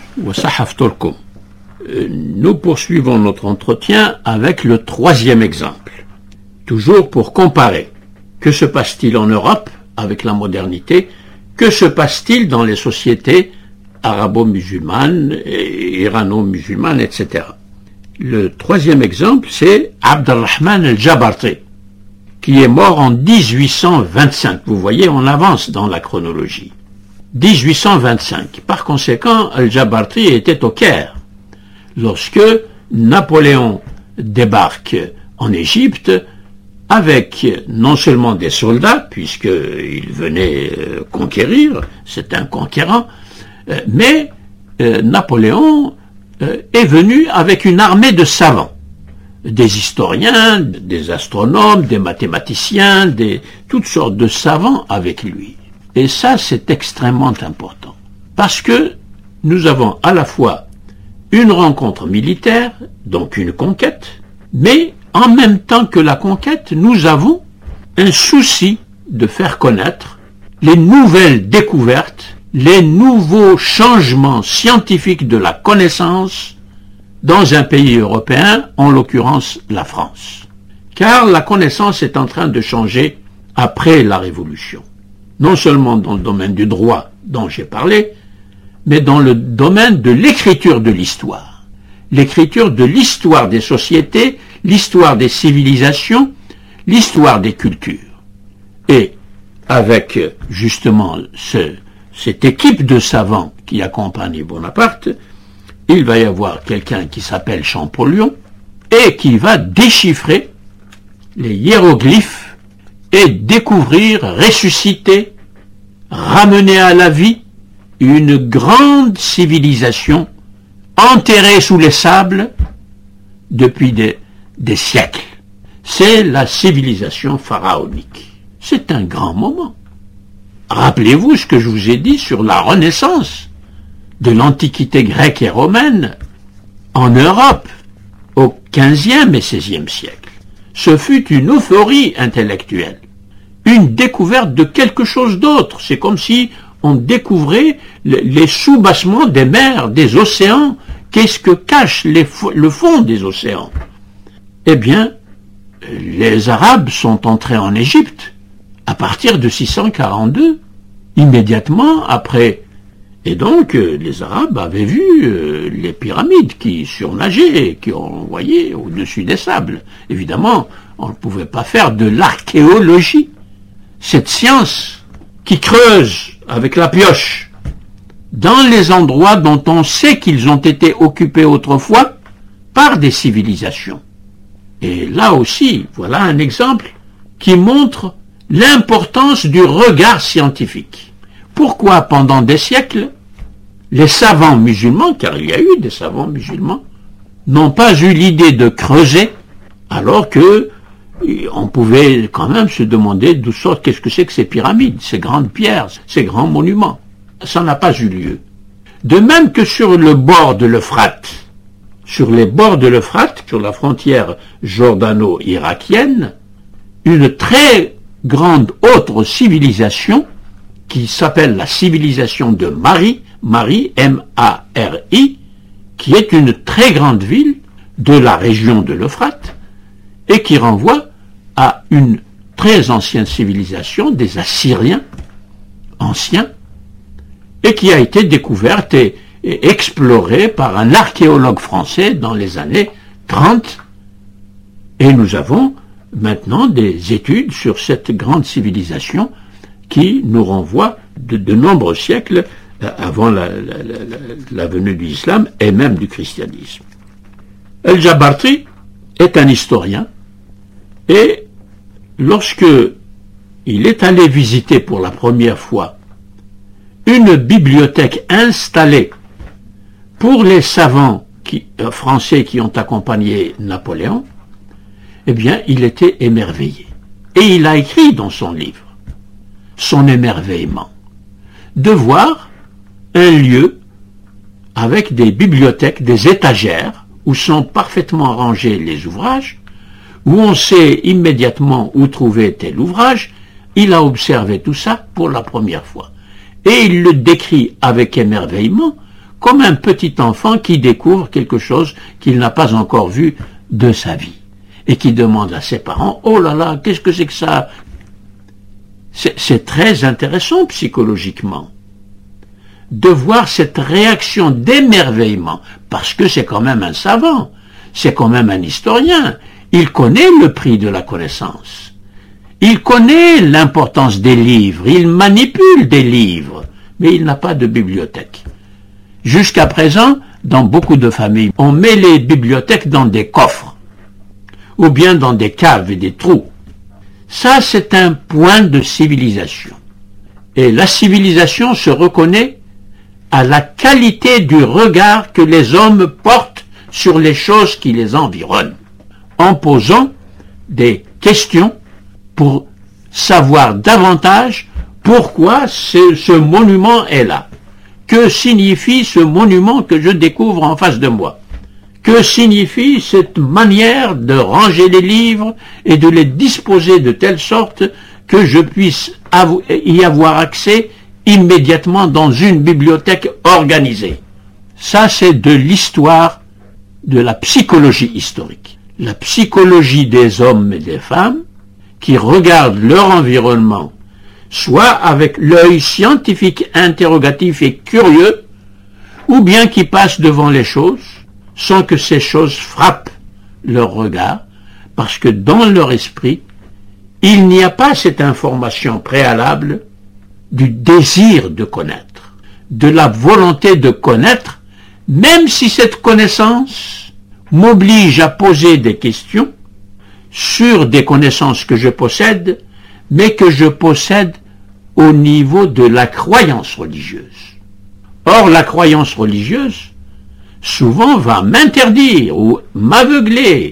Nous poursuivons notre entretien avec le troisième exemple. Toujours pour comparer. Que se passe-t-il en Europe avec la modernité? Que se passe-t-il dans les sociétés arabo-musulmanes, irano-musulmanes, et cetera. Le troisième exemple, c'est Abd al-Rahman al-Jabarti, qui est mort en dix-huit cent vingt-cinq. Vous voyez, on avance dans la chronologie. dix-huit cent vingt-cinq. Par conséquent, al-Jabarti était au Caire lorsque Napoléon débarque en Égypte avec non seulement des soldats, puisqu'il venait conquérir, c'est un conquérant, mais euh, Napoléon euh, est venu avec une armée de savants, des historiens, des astronomes, des mathématiciens, des, toutes sortes de savants avec lui. Et ça, c'est extrêmement important, parce que nous avons à la fois une rencontre militaire, donc une conquête, mais en même temps que la conquête, nous avons un souci de faire connaître les nouvelles découvertes, les nouveaux changements scientifiques de la connaissance dans un pays européen, en l'occurrence la France. Car la connaissance est en train de changer après la Révolution. Non seulement dans le domaine du droit dont j'ai parlé, mais dans le domaine de l'écriture de l'histoire. L'écriture de l'histoire des sociétés, l'histoire des civilisations, l'histoire des cultures. Et avec justement ce, cette équipe de savants qui accompagne Bonaparte, il va y avoir quelqu'un qui s'appelle Champollion et qui va déchiffrer les hiéroglyphes et découvrir, ressusciter, ramener à la vie une grande civilisation enterrée sous les sables depuis des, des siècles. C'est la civilisation pharaonique. C'est un grand moment. Rappelez-vous ce que je vous ai dit sur la renaissance de l'Antiquité grecque et romaine en Europe au quinzième et seizième siècle. Ce fut une euphorie intellectuelle, une découverte de quelque chose d'autre. C'est comme si on découvrait les soubassements des mers, des océans. Qu'est-ce que cache les, le fond des océans? Eh bien, les Arabes sont entrés en Égypte à partir de six cent quarante-deux, immédiatement après. Et donc, les Arabes avaient vu les pyramides qui surnageaient, qui ont envoyé au-dessus des sables. Évidemment, on ne pouvait pas faire de l'archéologie. Cette science qui creuse avec la pioche dans les endroits dont on sait qu'ils ont été occupés autrefois par des civilisations. Et là aussi, voilà un exemple qui montre l'importance du regard scientifique. Pourquoi pendant des siècles, les savants musulmans, car il y a eu des savants musulmans, n'ont pas eu l'idée de creuser, alors que on pouvait quand même se demander d'où sortent, qu'est-ce que c'est que ces pyramides, ces grandes pierres, ces grands monuments. Ça n'a pas eu lieu. De même que sur le bord de l'Euphrate, sur les bords de l'Euphrate, sur la frontière jordano-irakienne, une très grande autre civilisation qui s'appelle la civilisation de Mari, Mari, M A R I, qui est une très grande ville de la région de l'Euphrate et qui renvoie à une très ancienne civilisation des Assyriens anciens et qui a été découverte et, et explorée par un archéologue français dans les années trente. Et nous avons maintenant des études sur cette grande civilisation qui nous renvoie de, de nombreux siècles avant la, la, la, la venue de l'islam et même du christianisme. El-Jabarti est un historien et lorsque il est allé visiter pour la première fois une bibliothèque installée pour les savants qui, euh, français qui ont accompagné Napoléon, eh bien, il était émerveillé. Et il a écrit dans son livre son émerveillement de voir un lieu avec des bibliothèques, des étagères, où sont parfaitement rangés les ouvrages, où on sait immédiatement où trouver tel ouvrage. Il a observé tout ça pour la première fois. Et il le décrit avec émerveillement, comme un petit enfant qui découvre quelque chose qu'il n'a pas encore vu de sa vie, et qui demande à ses parents, « Oh là là, qu'est-ce que c'est que ça ?» C'est très intéressant psychologiquement de voir cette réaction d'émerveillement, parce que c'est quand même un savant, c'est quand même un historien, il connaît le prix de la connaissance, il connaît l'importance des livres, il manipule des livres, mais il n'a pas de bibliothèque. Jusqu'à présent, dans beaucoup de familles, on met les bibliothèques dans des coffres, ou bien dans des caves et des trous. Ça, c'est un point de civilisation. Et la civilisation se reconnaît à la qualité du regard que les hommes portent sur les choses qui les environnent, en posant des questions pour savoir davantage pourquoi ce, ce monument est là. Que signifie ce monument que je découvre en face de moi? Que signifie cette manière de ranger les livres et de les disposer de telle sorte que je puisse y avoir accès immédiatement dans une bibliothèque organisée? Ça, c'est de l'histoire de la psychologie historique. La psychologie des hommes et des femmes qui regardent leur environnement, soit avec l'œil scientifique interrogatif et curieux, ou bien qui passent devant les choses sans que ces choses frappent leur regard, parce que dans leur esprit, il n'y a pas cette information préalable du désir de connaître, de la volonté de connaître, même si cette connaissance m'oblige à poser des questions sur des connaissances que je possède, mais que je possède au niveau de la croyance religieuse. Or, la croyance religieuse, souvent, va m'interdire ou m'aveugler,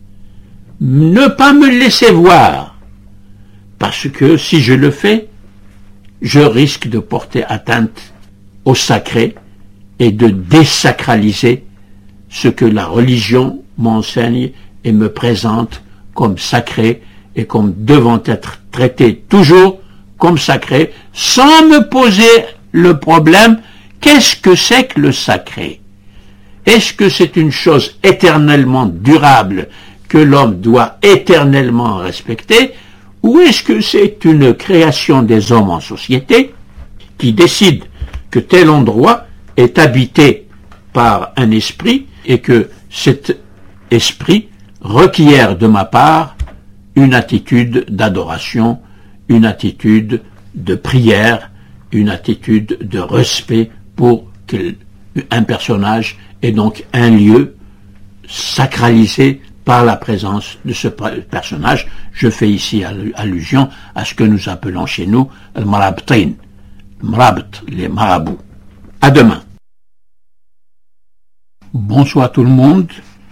ne pas me laisser voir, parce que si je le fais, je risque de porter atteinte au sacré et de désacraliser ce que la religion m'enseigne et me présente comme sacré et comme devant être traité toujours comme sacré, sans me poser le problème, qu'est-ce que c'est que le sacré? Est-ce que c'est une chose éternellement durable que l'homme doit éternellement respecter, ou est-ce que c'est une création des hommes en société qui décide que tel endroit est habité par un esprit et que cet esprit requiert de ma part une attitude d'adoration, une attitude de prière, une attitude de respect pour un personnage et donc un lieu sacralisé par la présence de ce personnage. Je fais ici allusion à ce que nous appelons chez nous le marabtin, marabt, les marabouts. À demain. Bonsoir tout le monde.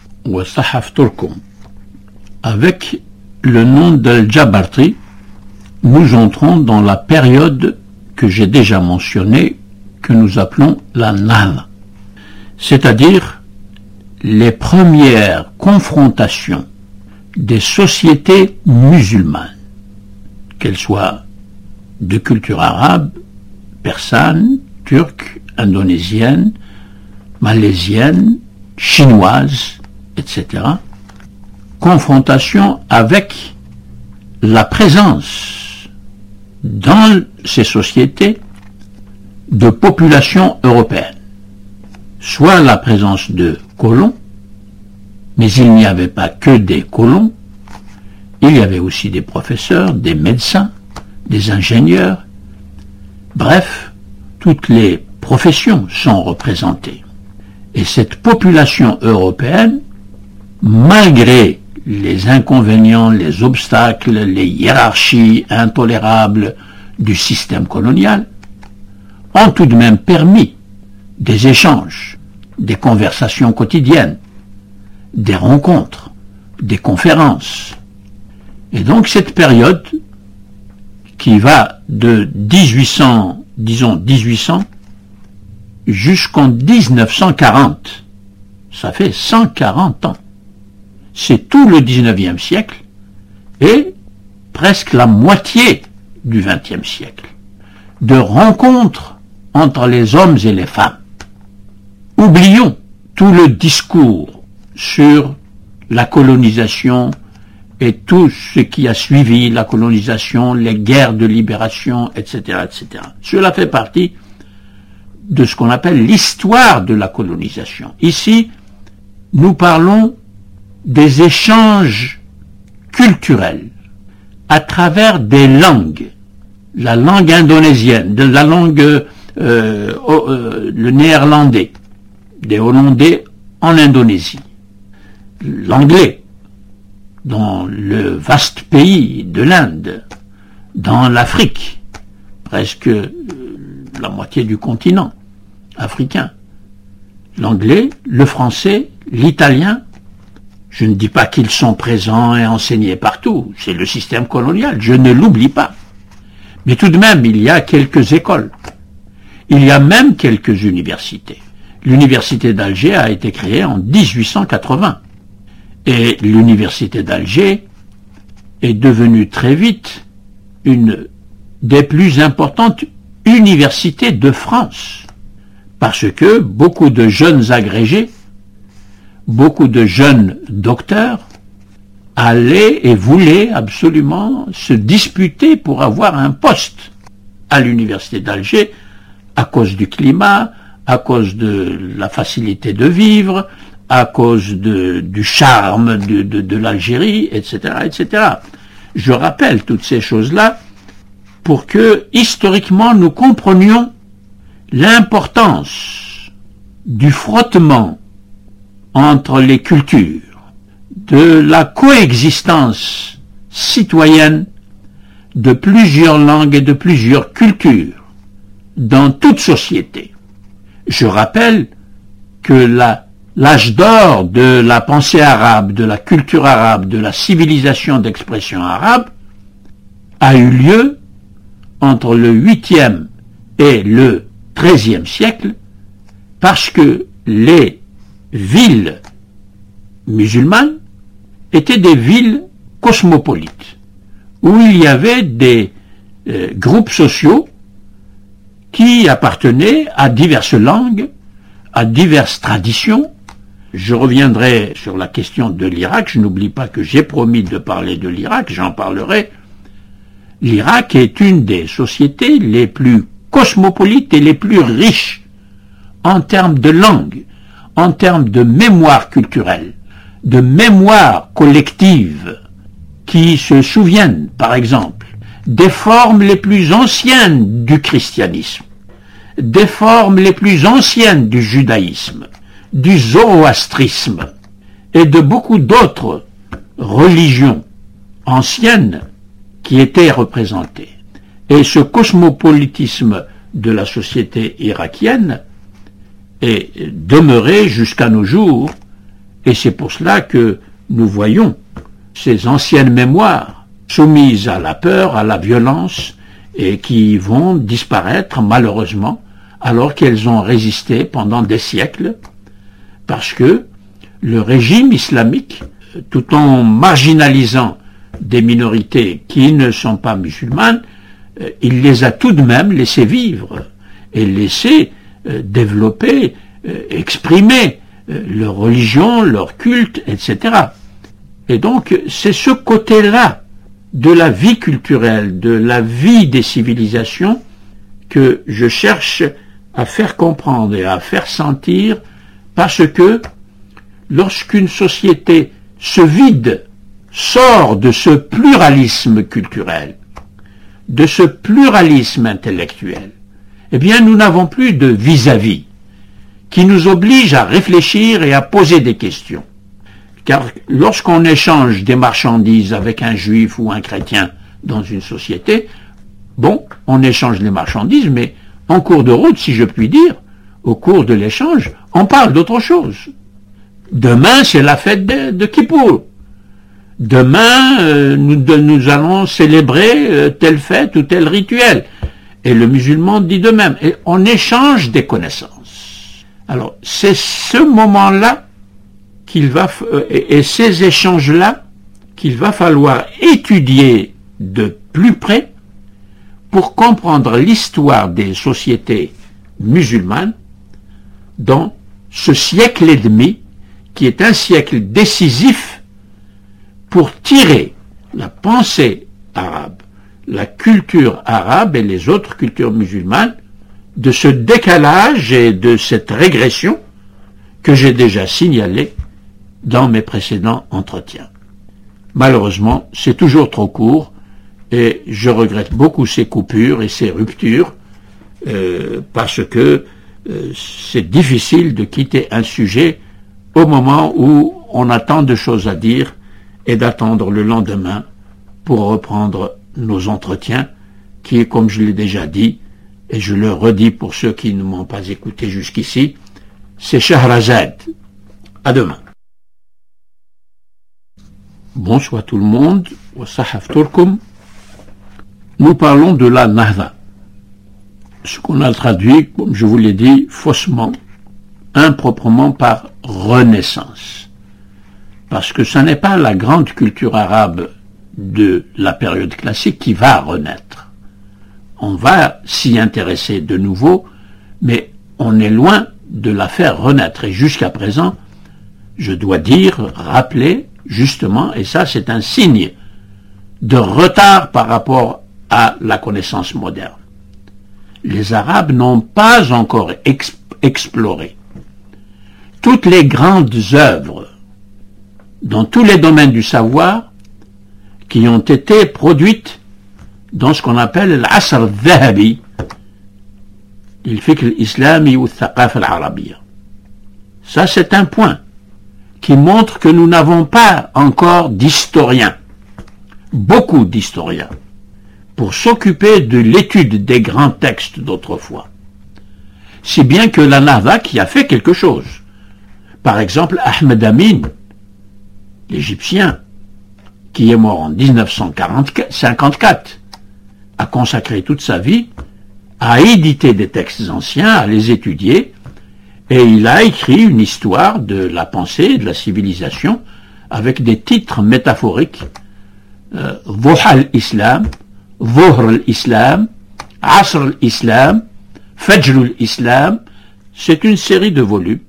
Avec le nom d'El-Jabarti, nous entrons dans la période que j'ai déjà mentionnée, que nous appelons la Nahda, c'est-à-dire les premières confrontations des sociétés musulmanes, qu'elles soient de culture arabe, persane, turque, indonésienne, malaisienne, chinoise, et cetera. Confrontation avec la présence dans ces sociétés de population européenne. Soit la présence de colons, mais il n'y avait pas que des colons, il y avait aussi des professeurs, des médecins, des ingénieurs, bref, toutes les professions sont représentées. Et cette population européenne, malgré les inconvénients, les obstacles, les hiérarchies intolérables du système colonial, ont tout de même permis des échanges, des conversations quotidiennes, des rencontres, des conférences. Et donc cette période, qui va de dix-huit cents, disons dix-huit cents, jusqu'en mille neuf cent quarante, ça fait cent quarante ans. C'est tout le dix-neuvième siècle et presque la moitié du vingtième siècle, de rencontres entre les hommes et les femmes. Oublions tout le discours sur la colonisation et tout ce qui a suivi la colonisation, les guerres de libération, et cetera, et cetera. Cela fait partie de ce qu'on appelle l'histoire de la colonisation. Ici, nous parlons des échanges culturels à travers des langues. La langue indonésienne, de la langue, euh, euh, le néerlandais, des Hollandais en Indonésie, l'anglais dans le vaste pays de l'Inde, dans l'Afrique, presque euh, la moitié du continent africain, l'anglais, le français, l'italien. Je ne dis pas qu'ils sont présents et enseignés partout, c'est le système colonial, je ne l'oublie pas. Mais tout de même, il y a quelques écoles, il y a même quelques universités. L'université d'Alger a été créée en dix-huit cent quatre-vingts. Et l'université d'Alger est devenue très vite une des plus importantes universités de France. Parce que beaucoup de jeunes agrégés, beaucoup de jeunes docteurs allaient et voulaient absolument se disputer pour avoir un poste à l'université d'Alger à cause du climat, à cause de la facilité de vivre, à cause de, du charme de, de, de l'Algérie, et cetera, et cetera. Je rappelle toutes ces choses-là pour que, historiquement, nous comprenions l'importance du frottement entre les cultures, de la coexistence citoyenne de plusieurs langues et de plusieurs cultures dans toute société. Je rappelle que la L'âge d'or de la pensée arabe, de la culture arabe, de la civilisation d'expression arabe a eu lieu entre le huitième et le treizième siècle parce que les villes musulmanes étaient des villes cosmopolites où il y avait des euh, groupes sociaux qui appartenaient à diverses langues, à diverses traditions. Je reviendrai sur la question de l'Irak, je n'oublie pas que j'ai promis de parler de l'Irak, j'en parlerai. L'Irak est une des sociétés les plus cosmopolites et les plus riches en termes de langue, en termes de mémoire culturelle, de mémoire collective, qui se souviennent, par exemple, des formes les plus anciennes du christianisme, des formes les plus anciennes du judaïsme, du zoroastrisme et de beaucoup d'autres religions anciennes qui étaient représentées. Et ce cosmopolitisme de la société irakienne est demeuré jusqu'à nos jours, et c'est pour cela que nous voyons ces anciennes mémoires soumises à la peur, à la violence, et qui vont disparaître malheureusement alors qu'elles ont résisté pendant des siècles, parce que le régime islamique, tout en marginalisant des minorités qui ne sont pas musulmanes, il les a tout de même laissés vivre et laissés euh, développer, euh, exprimer euh, leur religion, leur culte, et cetera. Et donc c'est ce côté-là de la vie culturelle, de la vie des civilisations, que je cherche à faire comprendre et à faire sentir, parce que lorsqu'une société se vide, sort de ce pluralisme culturel, de ce pluralisme intellectuel, eh bien nous n'avons plus de vis-à-vis qui nous oblige à réfléchir et à poser des questions. Car lorsqu'on échange des marchandises avec un juif ou un chrétien dans une société, bon, on échange les marchandises, mais en cours de route, si je puis dire, au cours de l'échange, on parle d'autre chose. Demain, c'est la fête de, de Kippour. Demain, euh, nous, de, nous allons célébrer euh, telle fête ou tel rituel. Et le musulman dit de même. Et on échange des connaissances. Alors, c'est ce moment-là qu'il va, euh, et, et ces échanges-là qu'il va falloir étudier de plus près pour comprendre l'histoire des sociétés musulmanes dans ce siècle et demi qui est un siècle décisif pour tirer la pensée arabe, la culture arabe et les autres cultures musulmanes de ce décalage et de cette régression que j'ai déjà signalé dans mes précédents entretiens. Malheureusement, c'est toujours trop court et je regrette beaucoup ces coupures et ces ruptures euh, parce que euh, c'est difficile de quitter un sujet au moment où on a tant de choses à dire et d'attendre le lendemain pour reprendre nos entretiens qui est, comme je l'ai déjà dit, et je le redis pour ceux qui ne m'ont pas écouté jusqu'ici, c'est Shahrazad. À demain. Bonsoir tout le monde. Nous parlons de la Nahda, ce qu'on a traduit, comme je vous l'ai dit, faussement, improprement par renaissance. Parce que ce n'est pas la grande culture arabe de la période classique qui va renaître. On va s'y intéresser de nouveau, mais on est loin de la faire renaître. Et jusqu'à présent, je dois dire, rappeler, justement, et ça c'est un signe de retard par rapport à la connaissance moderne. Les Arabes n'ont pas encore exp- exploré toutes les grandes œuvres dans tous les domaines du savoir qui ont été produites dans ce qu'on appelle l'Asr al-Dhahabi, al-Fikr al-Islami ou al-Thaqafa al-Arabiyya. Ça, c'est un point qui montre que nous n'avons pas encore d'historiens, beaucoup d'historiens, pour s'occuper de l'étude des grands textes d'autrefois. Si bien que la Nahda qui a fait quelque chose. Par exemple, Ahmed Amin, l'Égyptien, qui est mort en mille neuf cent cinquante-quatre, a consacré toute sa vie à éditer des textes anciens, à les étudier, et il a écrit une histoire de la pensée et de la civilisation avec des titres métaphoriques, euh, Dhuha al-Islam, Dhuhr al-Islam, Asr al-Islam, Fajr al-Islam. C'est une série de volumes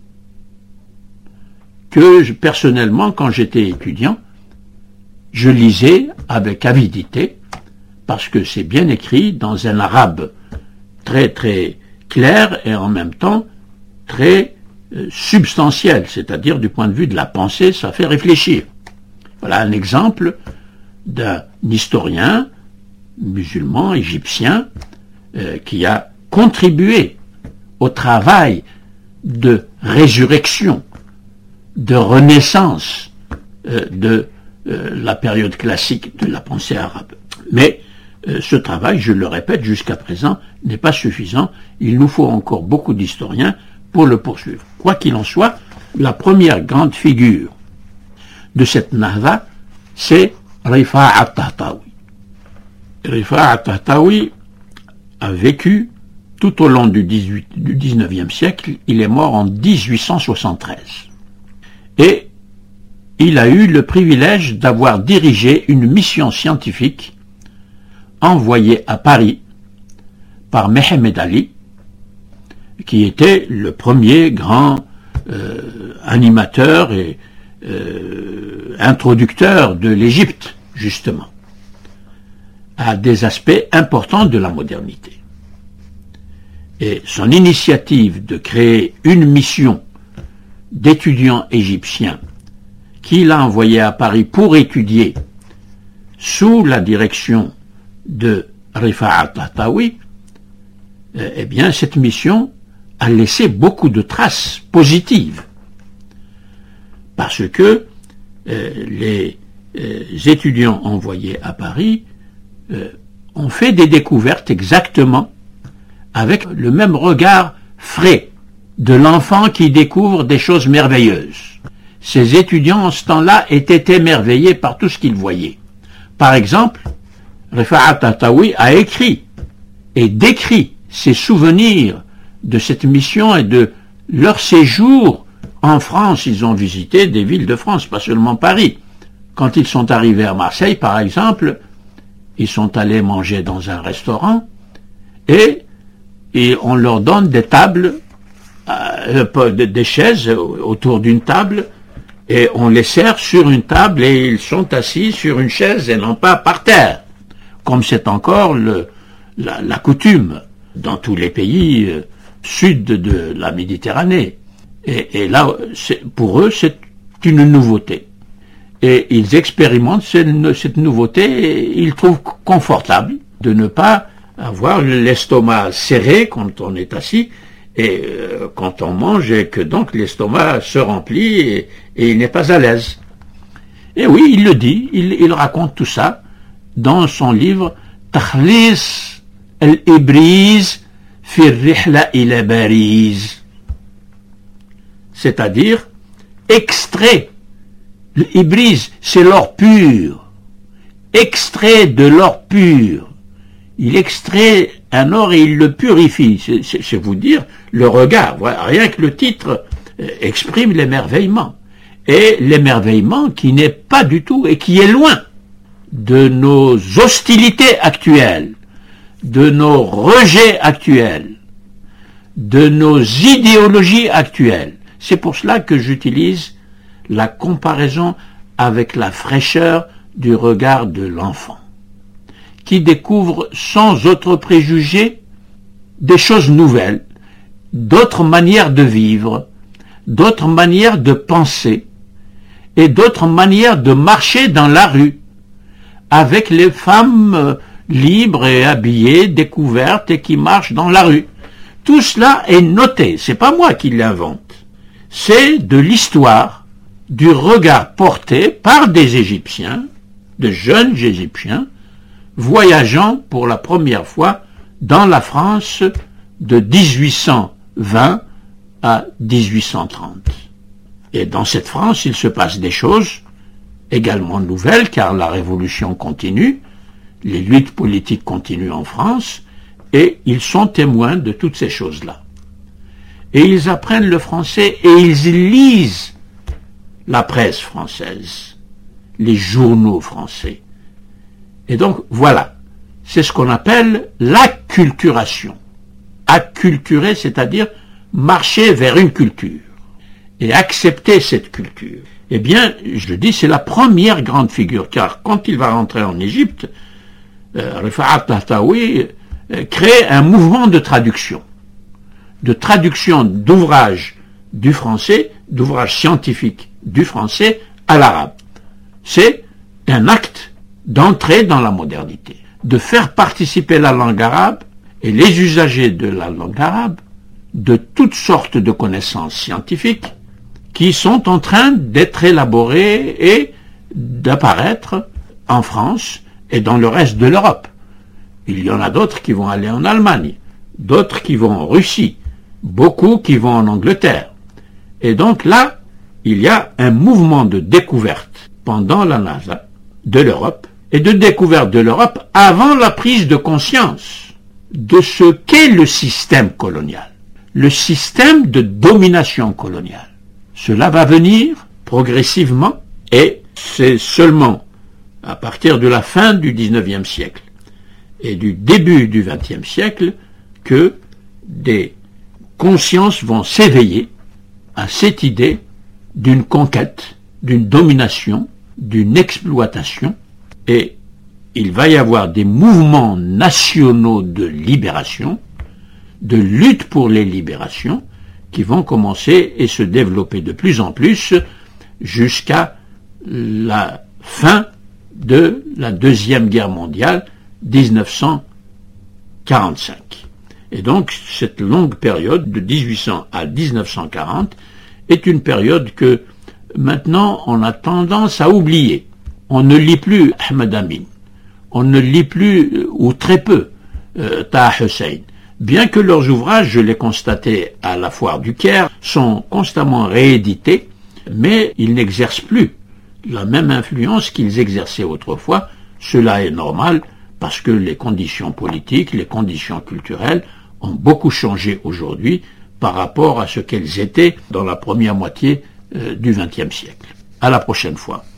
que je, personnellement, quand j'étais étudiant, je lisais avec avidité, parce que c'est bien écrit dans un arabe très très clair et en même temps très euh, substantiel, c'est-à-dire du point de vue de la pensée, ça fait réfléchir. Voilà un exemple d'un historien musulman, égyptien, euh, qui a contribué au travail de résurrection, de renaissance euh, de euh, la période classique de la pensée arabe. Mais euh, ce travail, je le répète, jusqu'à présent, n'est pas suffisant. Il nous faut encore beaucoup d'historiens pour le poursuivre. Quoi qu'il en soit, la première grande figure de cette Nahda, c'est Rifa'a al-Tahtawi. Rifa'a al-Tahtawi a vécu tout au long du, dix-huit, du dix-neuvième siècle. Il est mort en dix-huit cent soixante-treize. Et il a eu le privilège d'avoir dirigé une mission scientifique envoyée à Paris par Mehemet Ali, qui était le premier grand euh, animateur et euh, introducteur de l'Égypte, justement, à des aspects importants de la modernité. Et son initiative de créer une mission d'étudiants égyptiens qu'il a envoyé à Paris pour étudier sous la direction de Rifa'at Tahtawi, eh bien, cette mission a laissé beaucoup de traces positives. Parce que euh, les euh, étudiants envoyés à Paris euh, ont fait des découvertes exactement avec le même regard frais de l'enfant qui découvre des choses merveilleuses. Ces étudiants en ce temps-là étaient émerveillés par tout ce qu'ils voyaient. Par exemple, Rifa'at Tahtawi a écrit et décrit ses souvenirs de cette mission et de leur séjour en France. Ils ont visité des villes de France, pas seulement Paris. Quand ils sont arrivés à Marseille, par exemple, ils sont allés manger dans un restaurant et, et on leur donne des tables, euh, des chaises autour d'une table, et on les sert sur une table et ils sont assis sur une chaise et non pas par terre, comme c'est encore le, la, la coutume dans tous les pays euh, sud de la Méditerranée. Et, et là, pour eux, c'est une nouveauté. Et ils expérimentent cette, cette nouveauté et ils trouvent confortable de ne pas avoir l'estomac serré quand on est assis et euh, quand on mange, et que donc l'estomac se remplit et, et il n'est pas à l'aise. Et oui, il le dit, il, il raconte tout ça dans son livre « Takhlis al-Ibriz fi rihla ila Bariz », c'est-à-dire extrait. L'Ibriz, c'est l'or pur, extrait de l'or pur. Il extrait un or et il le purifie. C'est vous dire le regard. Voilà, rien que le titre exprime l'émerveillement. Et l'émerveillement qui n'est pas du tout et qui est loin de nos hostilités actuelles, de nos rejets actuels, de nos idéologies actuelles. C'est pour cela que j'utilise la comparaison avec la fraîcheur du regard de l'enfant, qui découvre sans autre préjugé des choses nouvelles, d'autres manières de vivre, d'autres manières de penser et d'autres manières de marcher dans la rue, avec les femmes libres et habillées, découvertes et qui marchent dans la rue. Tout cela est noté, c'est pas moi qui l'invente, c'est de l'histoire, du regard porté par des Égyptiens, de jeunes Égyptiens, voyageant pour la première fois dans la France de dix-huit cent vingt à dix-huit cent trente. Et dans cette France, il se passe des choses également nouvelles, car la révolution continue, les luttes politiques continuent en France, et ils sont témoins de toutes ces choses-là. Et ils apprennent le français et ils lisent la presse française, les journaux français. Et donc, voilà, c'est ce qu'on appelle l'acculturation. Acculturer, c'est-à-dire marcher vers une culture et accepter cette culture. Eh bien, je le dis, c'est la première grande figure, car quand il va rentrer en Égypte, euh, Rifa'at Tahtawi euh, crée un mouvement de traduction, de traduction d'ouvrages du français, d'ouvrages scientifiques du français à l'arabe. C'est un acte d'entrée dans la modernité, de faire participer la langue arabe et les usagers de la langue arabe de toutes sortes de connaissances scientifiques qui sont en train d'être élaborées et d'apparaître en France et dans le reste de l'Europe. Il y en a d'autres qui vont aller en Allemagne, d'autres qui vont en Russie, beaucoup qui vont en Angleterre. Et donc là, il y a un mouvement de découverte pendant la NASA de l'Europe et de découverte de l'Europe avant la prise de conscience de ce qu'est le système colonial, le système de domination coloniale. Cela va venir progressivement et c'est seulement à partir de la fin du dix-neuvième siècle et du début du vingtième siècle que des consciences vont s'éveiller à cette idée d'une conquête, d'une domination, d'une exploitation, et il va y avoir des mouvements nationaux de libération de lutte pour les libérations qui vont commencer et se développer de plus en plus jusqu'à la fin de la Deuxième Guerre mondiale, dix-neuf cent quarante-cinq. Et donc, cette longue période de mille huit cents à mille neuf cent quarante est une période que maintenant on a tendance à oublier. On ne lit plus Ahmed Amin, on ne lit plus, ou très peu, euh, Taha Hussein. Bien que leurs ouvrages, je l'ai constaté à la foire du Caire, sont constamment réédités, mais ils n'exercent plus la même influence qu'ils exerçaient autrefois. Cela est normal parce que les conditions politiques, les conditions culturelles ont beaucoup changé aujourd'hui par rapport à ce qu'elles étaient dans la première moitié euh, du vingtième siècle. À la prochaine fois.